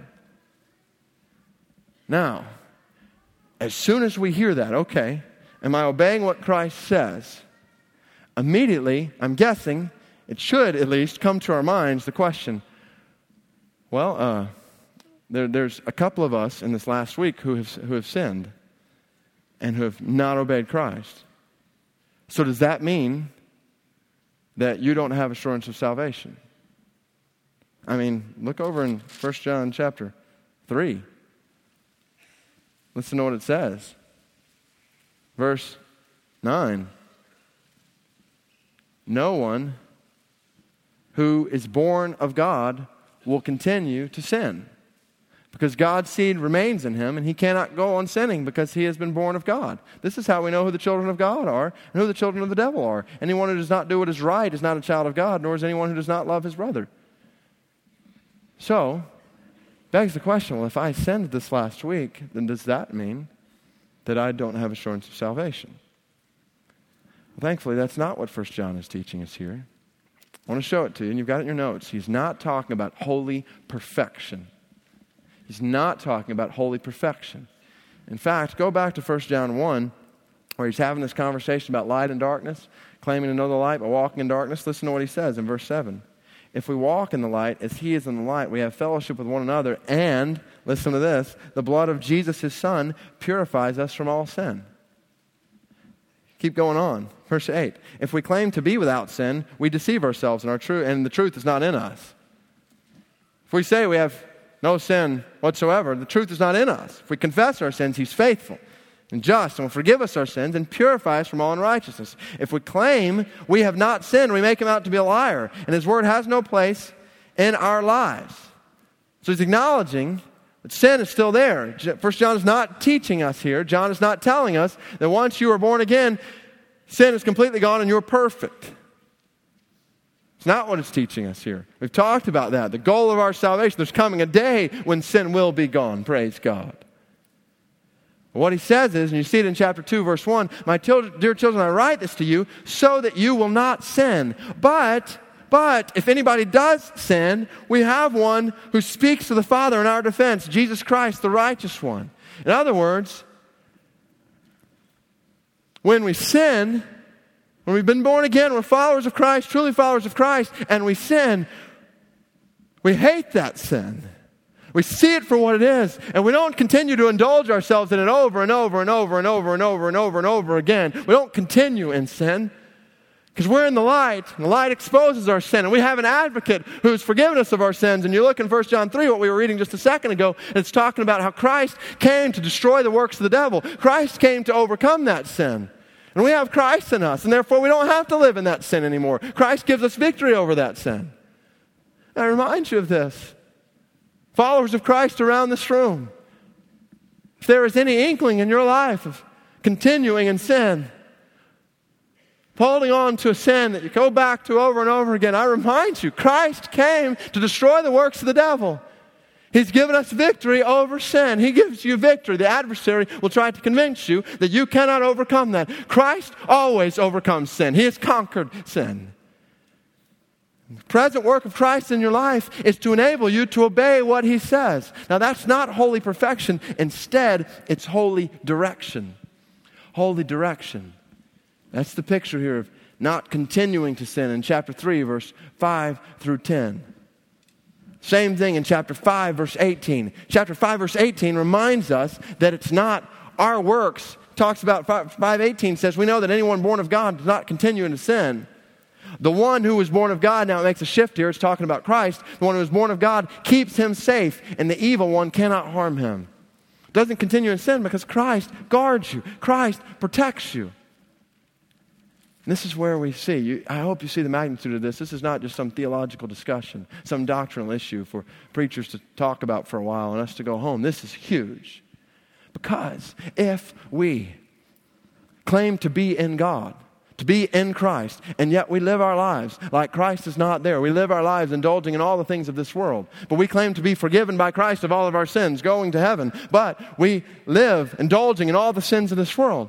Now, as soon as we hear that, okay, am I obeying what Christ says? Immediately, I'm guessing, it should at least come to our minds the question, well, there's a couple of us in this last week who have sinned and who have not obeyed Christ. So does that mean that you don't have assurance of salvation? I mean, look over in 1 John chapter 3. Listen to what it says. Verse 9. No one who is born of God will continue to sin, because God's seed remains in him, and he cannot go on sinning because he has been born of God. This is how we know who the children of God are and who the children of the devil are. Anyone who does not do what is right is not a child of God, nor is anyone who does not love his brother. So, begs the question, well, if I sinned this last week, then does that mean that I don't have assurance of salvation? Well, thankfully, that's not what 1 John is teaching us here. I want to show it to you, and you've got it in your notes. He's not talking about holy perfection. He's not talking about holy perfection. In fact, go back to 1 John 1, where he's having this conversation about light and darkness, claiming to know the light but walking in darkness. Listen to what he says in verse 7. If we walk in the light as he is in the light, we have fellowship with one another, and, listen to this, the blood of Jesus, his Son, purifies us from all sin. Keep going on. Verse 8. If we claim to be without sin, we deceive ourselves, and the truth is not in us. If we say we have no sin whatsoever, the truth is not in us. If we confess our sins, he's faithful and just and will forgive us our sins and purify us from all unrighteousness. If we claim we have not sinned, we make him out to be a liar, and his word has no place in our lives. So he's acknowledging that sin is still there. 1 John is not teaching us here. John is not telling us that once you are born again, sin is completely gone and you're perfect. It's not what it's teaching us here. We've talked about that. The goal of our salvation, there's coming a day when sin will be gone. Praise God. What he says is, and you see it in chapter 2, verse 1, my dear children, I write this to you so that you will not sin. But if anybody does sin, we have one who speaks to the Father in our defense, Jesus Christ, the righteous one. In other words, when we sin, When we've been born again, we're followers of Christ, truly followers of Christ, and we sin, we hate that sin. We see it for what it is, and we don't continue to indulge ourselves in it over and over and over and over and over and over and over again. We don't continue in sin because we're in the light, and the light exposes our sin, and we have an advocate who's forgiven us of our sins. And you look in 1 John 3, what we were reading just a second ago, and it's talking about how Christ came to destroy the works of the devil. Christ came to overcome that sin. And we have Christ in us, and therefore we don't have to live in that sin anymore. Christ gives us victory over that sin. And I remind you of this. Followers of Christ around this room, if there is any inkling in your life of continuing in sin, holding on to a sin that you go back to over and over again, I remind you, Christ came to destroy the works of the devil. He's given us victory over sin. He gives you victory. The adversary will try to convince you that you cannot overcome that. Christ always overcomes sin. He has conquered sin. The present work of Christ in your life is to enable you to obey what He says. Now, that's not holy perfection. Instead, it's holy direction. Holy direction. That's the picture here of not continuing to sin in chapter 3, verse 5 through 10. Same thing in chapter 5, verse 18. Chapter 5, verse 18 reminds us that it's not our works. Talks about 5:18 says, we know that anyone born of God does not continue into sin. The one who was born of God, now it makes a shift here, it's talking about Christ. The one who was born of God keeps him safe, and the evil one cannot harm him. Doesn't continue in sin because Christ guards you. Christ protects you. And this is where we see, I hope you see the magnitude of this. This is not just some theological discussion, some doctrinal issue for preachers to talk about for a while and us to go home. This is huge. Because if we claim to be in God, to be in Christ, and yet we live our lives like Christ is not there. We live our lives indulging in all the things of this world. But we claim to be forgiven by Christ of all of our sins, going to heaven. But we live indulging in all the sins of this world.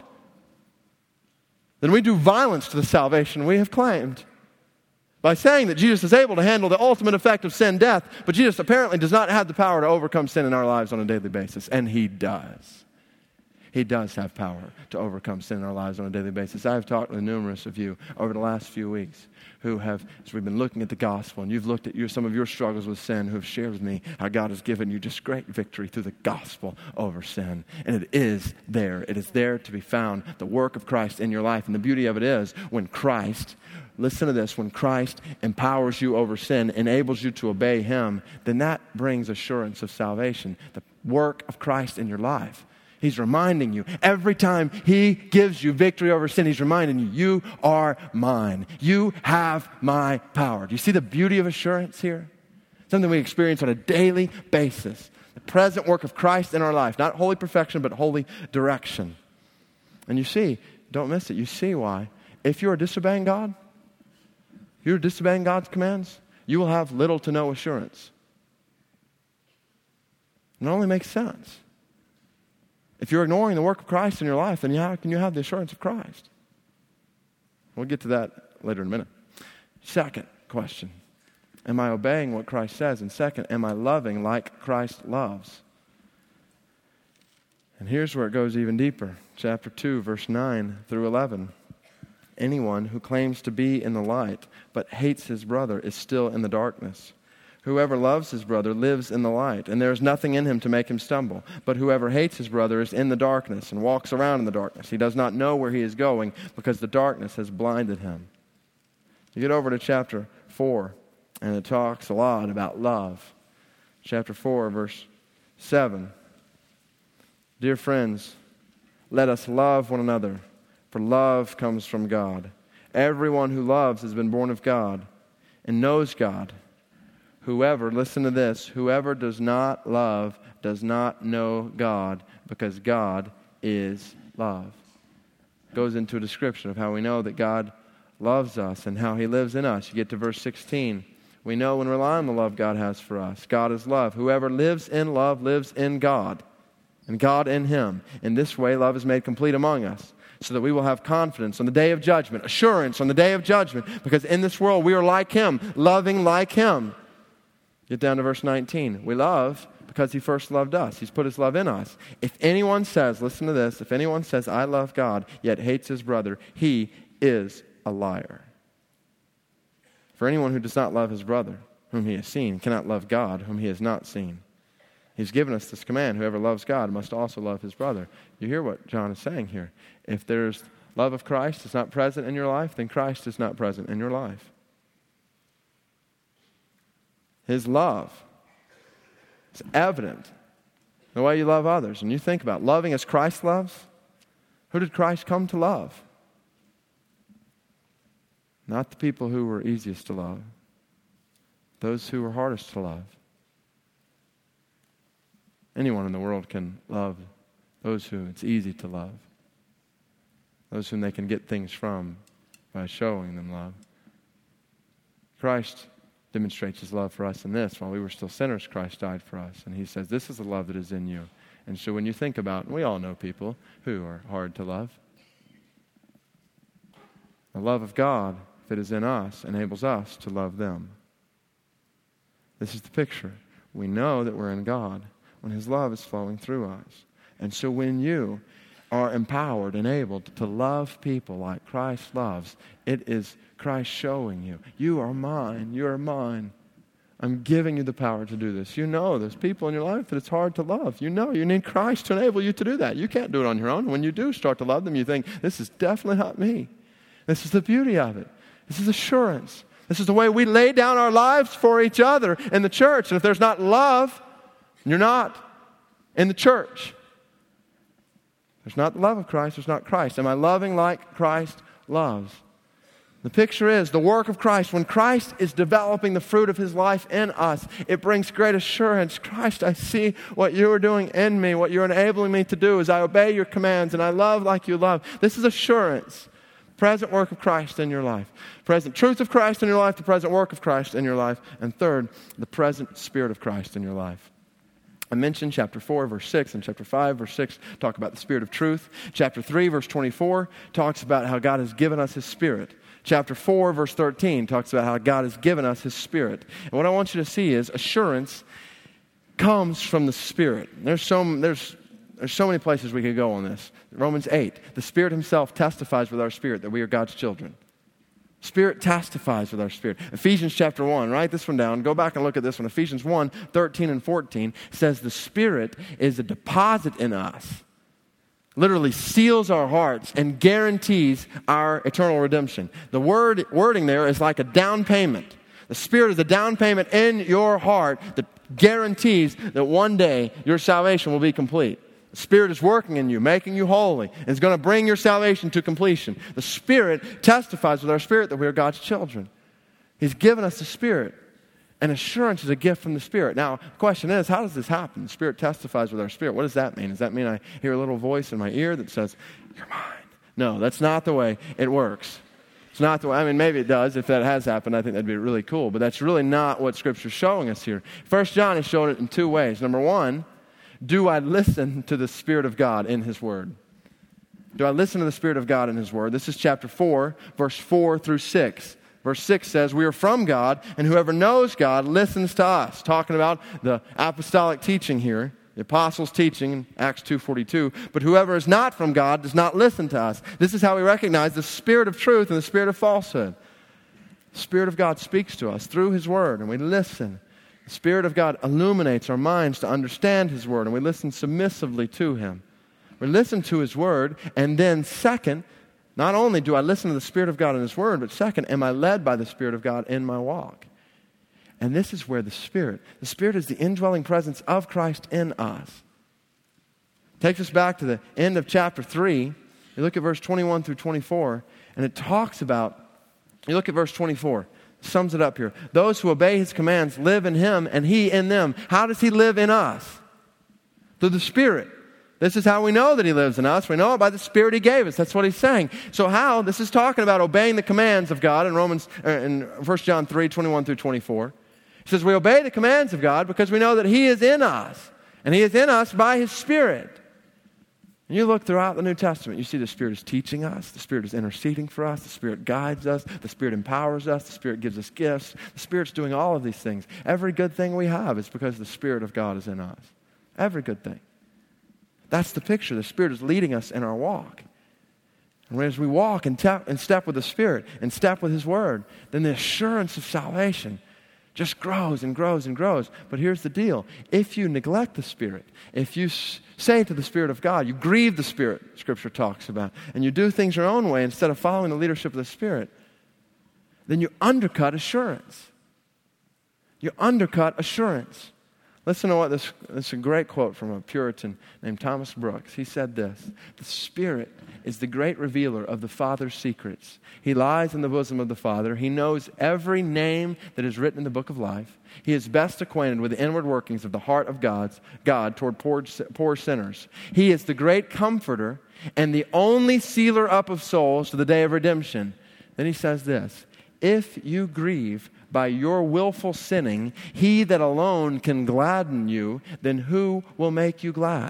Then we do violence to the salvation we have claimed by saying that Jesus is able to handle the ultimate effect of sin, death, but Jesus apparently does not have the power to overcome sin in our lives on a daily basis, and He does. He does have power to overcome sin in our lives on a daily basis. I have talked with numerous of you over the last few weeks who have, as we've been looking at the gospel, and you've looked at some of your struggles with sin, who have shared with me how God has given you just great victory through the gospel over sin. And it is there. It is there to be found, the work of Christ in your life. And the beauty of it is when Christ, listen to this, when Christ empowers you over sin, enables you to obey Him, then that brings assurance of salvation, the work of Christ in your life. He's reminding you, every time He gives you victory over sin, He's reminding you, you are mine. You have my power. Do you see the beauty of assurance here? Something we experience on a daily basis. The present work of Christ in our life. Not holy perfection, but holy direction. And you see, don't miss it, you see why. If you are disobeying God, if you're disobeying God's commands, you will have little to no assurance. It only makes sense. If you're ignoring the work of Christ in your life, then how can you have the assurance of Christ? We'll get to that later in a minute. Second question, am I obeying what Christ says? And second, am I loving like Christ loves? And here's where it goes even deeper. Chapter 2, verse 9 through 11. Anyone who claims to be in the light but hates his brother is still in the darkness. Whoever loves his brother lives in the light, and there is nothing in him to make him stumble. But whoever hates his brother is in the darkness and walks around in the darkness. He does not know where he is going because the darkness has blinded him. You get over to chapter 4, and it talks a lot about love. Chapter 4, verse 7. Dear friends, let us love one another, for love comes from God. Everyone who loves has been born of God and knows God. Whoever, listen to this, whoever does not love does not know God, because God is love. It goes into a description of how we know that God loves us and how He lives in us. You get to verse 16. We know and rely on the love God has for us. God is love. Whoever lives in love lives in God, and God in him. In this way, love is made complete among us, so that we will have confidence on the day of judgment, assurance on the day of judgment, because in this world we are like Him, loving like Him. Get down to verse 19. We love because He first loved us. He's put His love in us. If anyone says, listen to this, if anyone says, I love God, yet hates his brother, he is a liar. For anyone who does not love his brother, whom he has seen, cannot love God, whom he has not seen. He's given us this command: whoever loves God must also love his brother. You hear what John is saying here. If there's love of Christ is not present in your life, then Christ is not present in your life. His love is evident in the way you love others. And you think about loving as Christ loves. Who did Christ come to love? Not the people who were easiest to love. Those who were hardest to love. Anyone in the world can love those who it's easy to love. Those whom they can get things from by showing them love. Christ demonstrates his love for us in this: while we were still sinners, Christ died for us. And he says, this is the love that is in you. And so when you think about, and we all know people who are hard to love. The love of God, if it is in us, enables us to love them. This is the picture. We know that we're in God when his love is flowing through us. And so when you are empowered and able to love people like Christ loves, it is Christ showing you, you are mine, you are mine. I'm giving you the power to do this. You know there's people in your life that it's hard to love. You know you need Christ to enable you to do that. You can't do it on your own. When you do start to love them, you think, this is definitely not me. This is the beauty of it. This is assurance. This is the way we lay down our lives for each other in the church. And if there's not love, you're not in the church. There's not the love of Christ. There's not Christ. Am I loving like Christ loves? The picture is the work of Christ. When Christ is developing the fruit of his life in us, it brings great assurance. Christ, I see what you are doing in me. What you're enabling me to do as I obey your commands and I love like you love. This is assurance. Present work of Christ in your life. Present truth of Christ in your life. The present work of Christ in your life. And third, the present Spirit of Christ in your life. I mentioned chapter 4, verse 6, and chapter 5, verse 6 talk about the Spirit of truth. Chapter 3, verse 24 talks about how God has given us his Spirit. Chapter 4, verse 13 talks about how God has given us his Spirit. And what I want you to see is assurance comes from the Spirit. There's so many places we could go on this. Romans 8, the Spirit himself testifies with our spirit that we are God's children. Spirit testifies with our spirit. Ephesians chapter 1, write this one down. Go back and look at this one. Ephesians 1, 13 and 14 says the Spirit is a deposit in us. Literally seals our hearts and guarantees our eternal redemption. The wording there is like a down payment. The Spirit is a down payment in your heart that guarantees that one day your salvation will be complete. The Spirit is working in you, making you holy, and is going to bring your salvation to completion. The Spirit testifies with our spirit that we are God's children. He's given us the Spirit. And assurance is a gift from the Spirit. Now, the question is, how does this happen? The Spirit testifies with our spirit. What does that mean? Does that mean I hear a little voice in my ear that says, you're mine? No, that's not the way it works. It's not the way. I mean, maybe it does. If that has happened, I think that'd be really cool. But that's really not what Scripture's showing us here. 1 John is showing it in two ways. Number one, do I listen to the Spirit of God in his Word? Do I listen to the Spirit of God in his Word? This is chapter 4, verse 4 through 6. Verse 6 says, we are from God, and whoever knows God listens to us. Talking about the apostolic teaching here, the apostles' teaching in Acts 2:42. But whoever is not from God does not listen to us. This is how we recognize the spirit of truth and the spirit of falsehood. The Spirit of God speaks to us through his Word, and we listen. The Spirit of God illuminates our minds to understand his Word, and we listen submissively to him. We listen to his Word, and then second, not only do I listen to the Spirit of God in his Word, but second, am I led by the Spirit of God in my walk? And this is where the Spirit is the indwelling presence of Christ in us. Takes us back to the end of chapter 3. You look at verse 21 through 24, and it talks about, you look at verse 24, sums it up here. Those who obey his commands live in him, and he in them. How does he live in us? Through the Spirit. This is how we know that he lives in us. We know it by the Spirit he gave us. That's what he's saying. So how? This is talking about obeying the commands of God in 1 John 3, 21 through 24. He says we obey the commands of God because we know that he is in us. And he is in us by his Spirit. And you look throughout the New Testament, you see the Spirit is teaching us. The Spirit is interceding for us. The Spirit guides us. The Spirit empowers us. The Spirit gives us gifts. The Spirit's doing all of these things. Every good thing we have is because the Spirit of God is in us. Every good thing. That's the picture. The Spirit is leading us in our walk. And as we walk in step with the Spirit, in step with His Word, then the assurance of salvation just grows and grows and grows. But here's the deal. If you neglect the Spirit, if you say to the Spirit of God, you grieve the Spirit, Scripture talks about, and you do things your own way instead of following the leadership of the Spirit, then you undercut assurance. You undercut assurance. Listen to what this is a great quote from a Puritan named Thomas Brooks. He said this: "The Spirit is the great revealer of the Father's secrets. He lies in the bosom of the Father. He knows every name that is written in the book of life. He is best acquainted with the inward workings of the heart of God toward poor sinners. He is the great comforter and the only sealer up of souls to the day of redemption." Then he says this: "If you grieve by your willful sinning He that alone can gladden you, then who will make you glad?"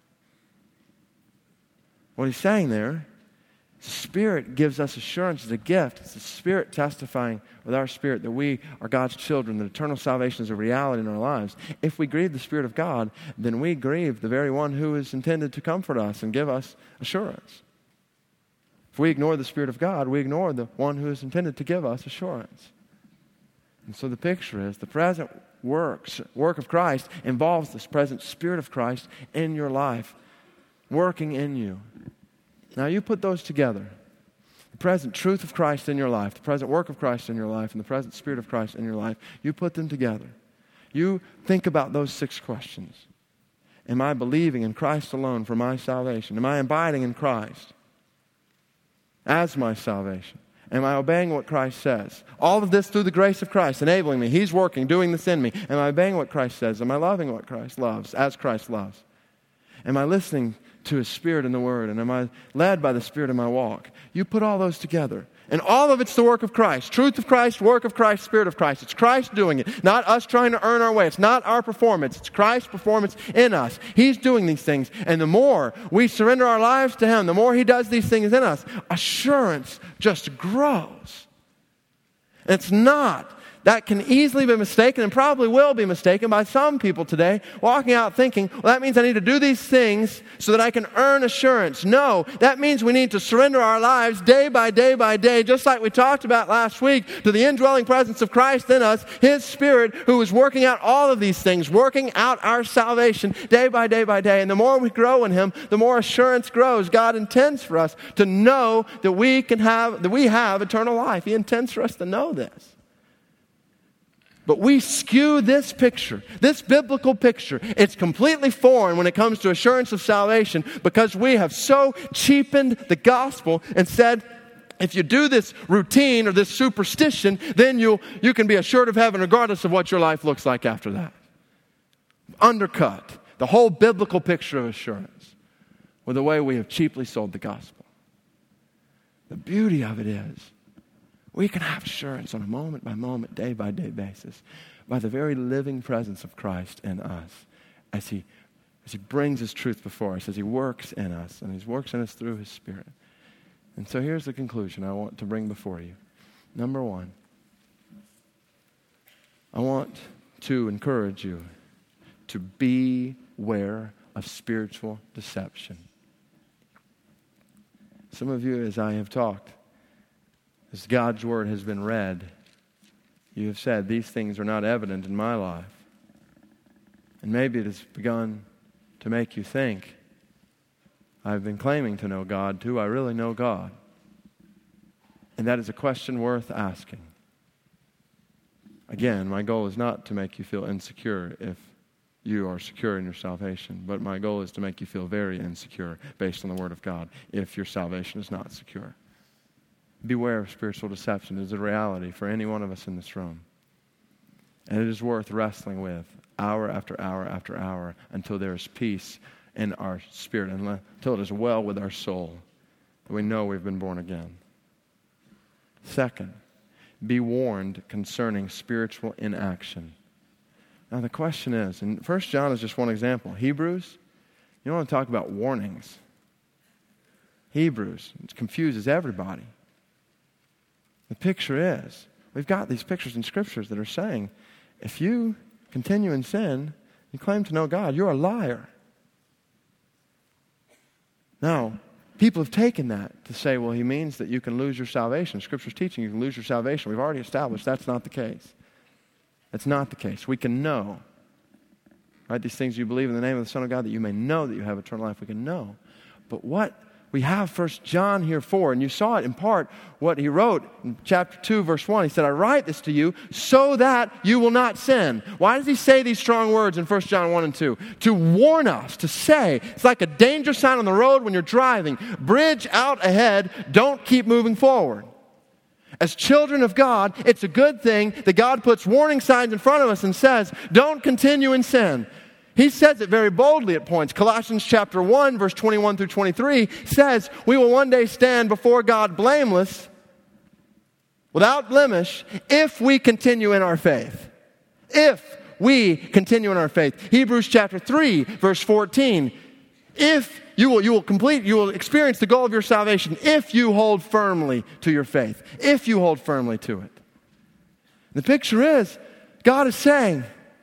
What he's saying there, the Spirit gives us assurance as a gift. It's the Spirit testifying with our spirit that we are God's children, that eternal salvation is a reality in our lives. If we grieve the Spirit of God, then we grieve the very one who is intended to comfort us and give us assurance. If we ignore the Spirit of God, we ignore the one who is intended to give us assurance. And so the picture is the present work of Christ involves this present Spirit of Christ in your life, working in you. Now you put those together. The present truth of Christ in your life, the present work of Christ in your life, and the present Spirit of Christ in your life. You put them together. You think about those 6 questions. Am I believing in Christ alone for my salvation? Am I abiding in Christ as my salvation? Am I obeying what Christ says? All of this through the grace of Christ, enabling me. He's working, doing this in me. Am I obeying what Christ says? Am I loving what Christ loves, as Christ loves? Am I listening to His Spirit in the Word? And am I led by the Spirit in my walk? You put all those together. And all of it's the work of Christ. Truth of Christ, work of Christ, Spirit of Christ. It's Christ doing it. Not us trying to earn our way. It's not our performance. It's Christ's performance in us. He's doing these things. And the more we surrender our lives to Him, the more He does these things in us, assurance just grows. And it's not. That can easily be mistaken and probably will be mistaken by some people today, walking out thinking, well, that means I need to do these things so that I can earn assurance. No, that means we need to surrender our lives day by day by day, just like we talked about last week, to the indwelling presence of Christ in us, His Spirit, who is working out all of these things, working out our salvation day by day by day. And the more we grow in Him, the more assurance grows. God intends for us to know that we have eternal life. He intends for us to know this. But we skew this picture, this biblical picture. It's completely foreign when it comes to assurance of salvation because we have so cheapened the gospel and said, if you do this routine or this superstition, then you can be assured of heaven regardless of what your life looks like after that. Undercut the whole biblical picture of assurance with the way we have cheaply sold the gospel. The beauty of it is, we can have assurance on a moment-by-moment, day-by-day basis by the very living presence of Christ in us as He brings His truth before us, as He works in us, and He works in us through His Spirit. And so here's the conclusion I want to bring before you. Number 1, I want to encourage you to beware of spiritual deception. Some of you, as I have talked, as God's Word has been read, you have said, these things are not evident in my life. And maybe it has begun to make you think, I've been claiming to know God. Do I really know God? And that is a question worth asking. Again, my goal is not to make you feel insecure if you are secure in your salvation, but my goal is to make you feel very insecure based on the Word of God if your salvation is not secure. Beware of spiritual deception. It is a reality for any one of us in this room. And it is worth wrestling with hour after hour after hour until there is peace in our spirit, until it is well with our soul, that we know we've been born again. Second, be warned concerning spiritual inaction. Now the question is, and 1 John is just one example. Hebrews, you don't want to talk about warnings. Hebrews, it confuses everybody. The picture is, we've got these pictures in Scriptures that are saying, if you continue in sin, you claim to know God, you're a liar. Now, people have taken that to say, well, he means that you can lose your salvation. Scripture's teaching you can lose your salvation. We've already established that's not the case. That's not the case. We can know. Right? These things you believe in the name of the Son of God, that you may know that you have eternal life. We can know. But what we have 1 John here for, and you saw it in part, what he wrote in chapter 2, verse 1. He said, I write this to you so that you will not sin. Why does he say these strong words in 1 John 1 and 2? To warn us, to say, it's like a danger sign on the road when you're driving. Bridge out ahead, don't keep moving forward. As children of God, it's a good thing that God puts warning signs in front of us and says, don't continue in sin. He says it very boldly at points. Colossians chapter 1, verse 21 through 23 says, we will one day stand before God blameless, without blemish, if we continue in our faith. If we continue in our faith. Hebrews chapter 3, verse 14. If you will experience the goal of your salvation if you hold firmly to your faith. If you hold firmly to it. The picture is, God is saying,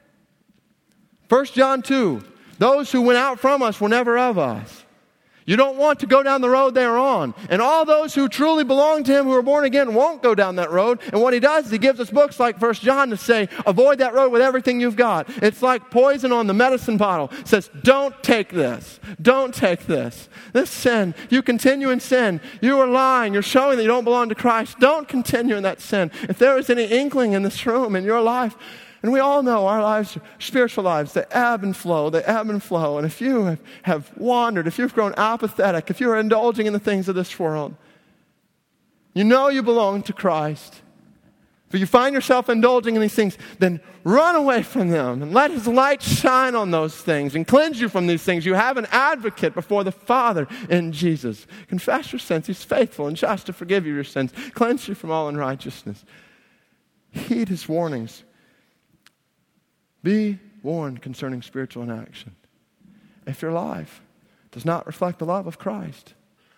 1 John 2, those who went out from us were never of us. You don't want to go down the road they are on. And all those who truly belong to Him, who are born again, won't go down that road. And what He does is He gives us books like 1 John to say, avoid that road with everything you've got. It's like poison on the medicine bottle. It says, don't take this. Don't take this. This sin, you continue in sin. You are lying. You're showing that you don't belong to Christ. Don't continue in that sin. If there is any inkling in this room, in your life, and we all know our lives, spiritual lives, they ebb and flow, they ebb and flow. And if you have wandered, if you've grown apathetic, if you're indulging in the things of this world, you know you belong to Christ. If you find yourself indulging in these things, then run away from them and let His light shine on those things and cleanse you from these things. You have an advocate before the Father in Jesus. Confess your sins. He's faithful and just to forgive you your sins, cleanse you from all unrighteousness. Heed His warnings. Be warned concerning spiritual inaction. If your life does not reflect the love of Christ,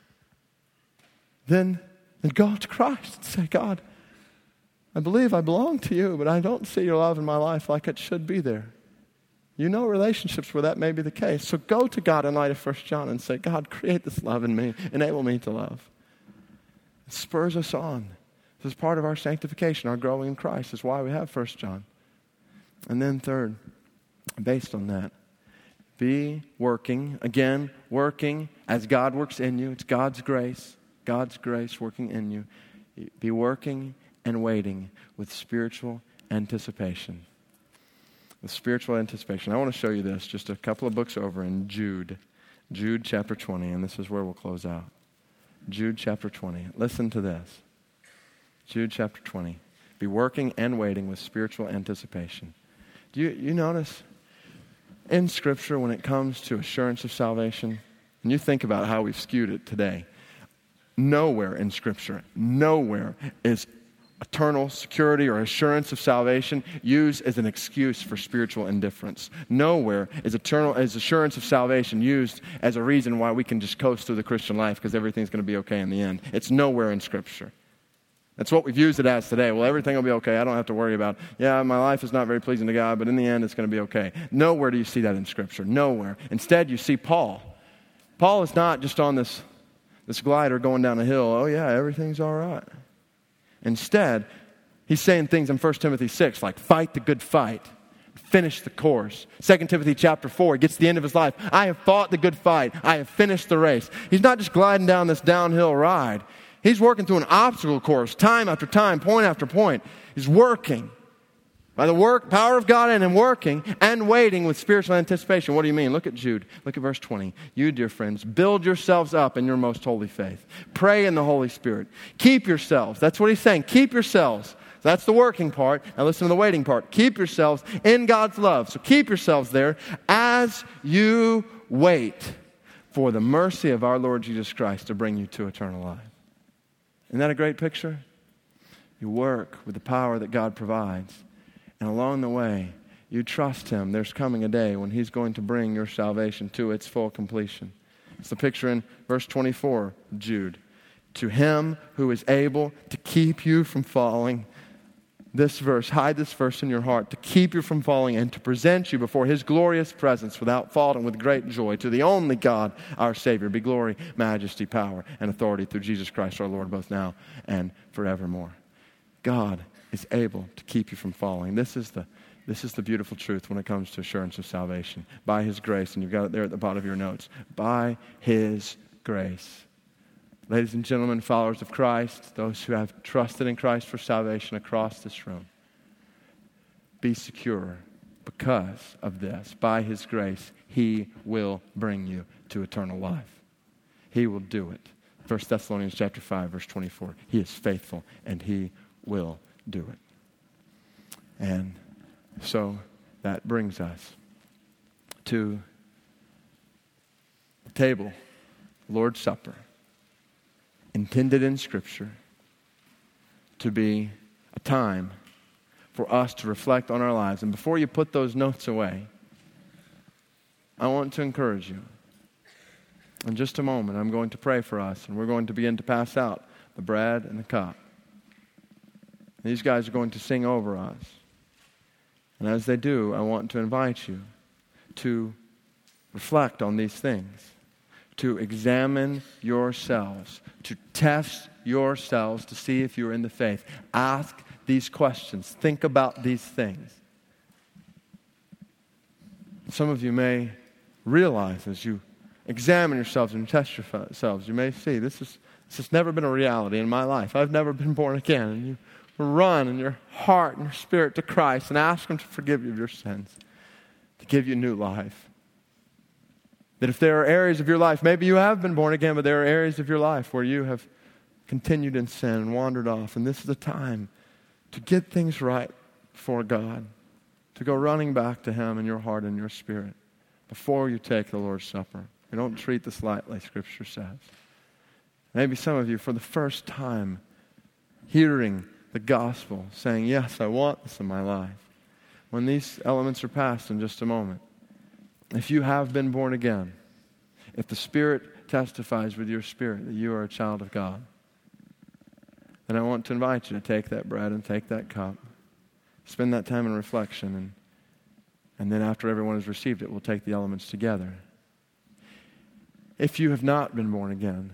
then go to Christ and say, God, I believe I belong to you, but I don't see your love in my life like it should be there. You know relationships where that may be the case. So go to God in light of 1 John and say, God, create this love in me. Enable me to love. It spurs us on. This is part of our sanctification, our growing in Christ. This is why we have 1 John. And then third, based on that, be working as God works in you. It's God's grace working in you. Be working and waiting with spiritual anticipation. With spiritual anticipation. I want to show you this just a couple of books over in Jude chapter 20, and this is where we'll close out. Jude chapter 20. Listen to this. Jude chapter 20. Be working and waiting with spiritual anticipation. Do you notice in Scripture when it comes to assurance of salvation, and you think about how we've skewed it today, nowhere in Scripture, nowhere is eternal security or assurance of salvation used as an excuse for spiritual indifference. Nowhere is assurance of salvation used as a reason why we can just coast through the Christian life because everything's going to be okay in the end. It's nowhere in Scripture. That's what we've used it as today. Well, everything will be okay. I don't have to worry about, my life is not very pleasing to God, but in the end it's going to be okay. Nowhere do you see that in Scripture. Nowhere. Instead, you see Paul. Paul is not just on this glider going down a hill. Oh, yeah, everything's all right. Instead, he's saying things in 1 Timothy 6 like, fight the good fight. Finish the course. 2 Timothy chapter 4, he gets to the end of his life. I have fought the good fight. I have finished the race. He's not just gliding down this downhill ride. He's working through an obstacle course, time after time, point after point. He's working. By the power of God in him, working and waiting with spiritual anticipation. What do you mean? Look at Jude. Look at verse 20. You, dear friends, build yourselves up in your most holy faith. Pray in the Holy Spirit. Keep yourselves. That's what he's saying. Keep yourselves. That's the working part. Now listen to the waiting part. Keep yourselves in God's love. So keep yourselves there as you wait for the mercy of our Lord Jesus Christ to bring you to eternal life. Isn't that a great picture? You work with the power that God provides. And along the way, you trust Him. There's coming a day when He's going to bring your salvation to its full completion. It's the picture in verse 24, Jude. To Him who is able to keep you from falling this verse, hide this verse in your heart to keep you from falling and to present you before His glorious presence without fault and with great joy. To the only God, our Savior, be glory, majesty, power, and authority through Jesus Christ our Lord, both now and forevermore. God is able to keep you from falling. This is the beautiful truth when it comes to assurance of salvation. By His grace, and you've got it there at the bottom of your notes. By His grace. Ladies and gentlemen, followers of Christ, those who have trusted in Christ for salvation across this room, be secure because of this. By His grace, He will bring you to eternal life. He will do it. 1 Thessalonians chapter 5, verse 24. He is faithful, and He will do it. And so that brings us to the table, Lord's Supper, intended in Scripture to be a time for us to reflect on our lives. And before you put those notes away, I want to encourage you. In just a moment, I'm going to pray for us, and we're going to begin to pass out the bread and the cup. These guys are going to sing over us. And as they do, I want to invite you to reflect on these things, to examine yourselves, to test yourselves to see if you're in the faith. Ask these questions. Think about these things. Some of you may realize as you examine yourselves and test yourselves, you may see this has never been a reality in my life. I've never been born again. And you run in your heart and your spirit to Christ and ask Him to forgive you of your sins, to give you new life. That if there are areas of your life, maybe you have been born again, but there are areas of your life where you have continued in sin and wandered off. And this is the time to get things right before God, to go running back to Him in your heart and your spirit before you take the Lord's Supper. We don't treat this lightly, Scripture says. Maybe some of you, for the first time, hearing the gospel, saying, yes, I want this in my life. When these elements are passed in just a moment, if you have been born again, if the Spirit testifies with your spirit that you are a child of God, then I want to invite you to take that bread and take that cup, spend that time in reflection, and then after everyone has received it, we'll take the elements together. If you have not been born again,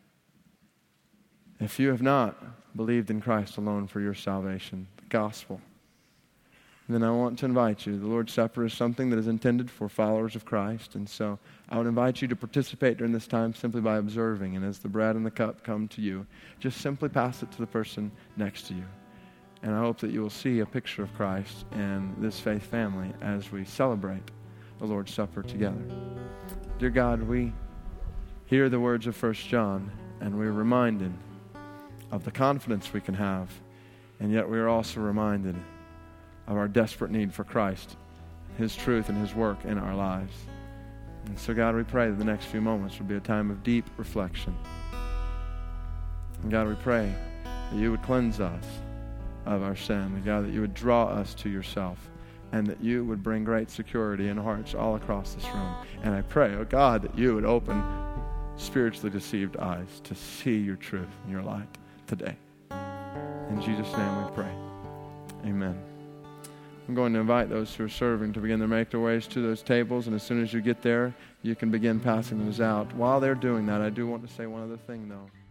if you have not believed in Christ alone for your salvation, the gospel, then I want to invite you. The Lord's Supper is something that is intended for followers of Christ, and so I would invite you to participate during this time simply by observing, and as the bread and the cup come to you, just simply pass it to the person next to you. And I hope that you will see a picture of Christ and this faith family as we celebrate the Lord's Supper together. Dear God, we hear the words of 1 John, and we're reminded of the confidence we can have, and yet we are also reminded of our desperate need for Christ, His truth and His work in our lives. And so God, we pray that the next few moments will be a time of deep reflection. And God, we pray that you would cleanse us of our sin, and God, that you would draw us to yourself, and that you would bring great security in hearts all across this room. And I pray, oh God, that you would open spiritually deceived eyes to see your truth and your light today. In Jesus' name we pray. Amen. I'm going to invite those who are serving to begin to make their ways to those tables, and as soon as you get there, you can begin passing those out. While they're doing that, I do want to say one other thing, though.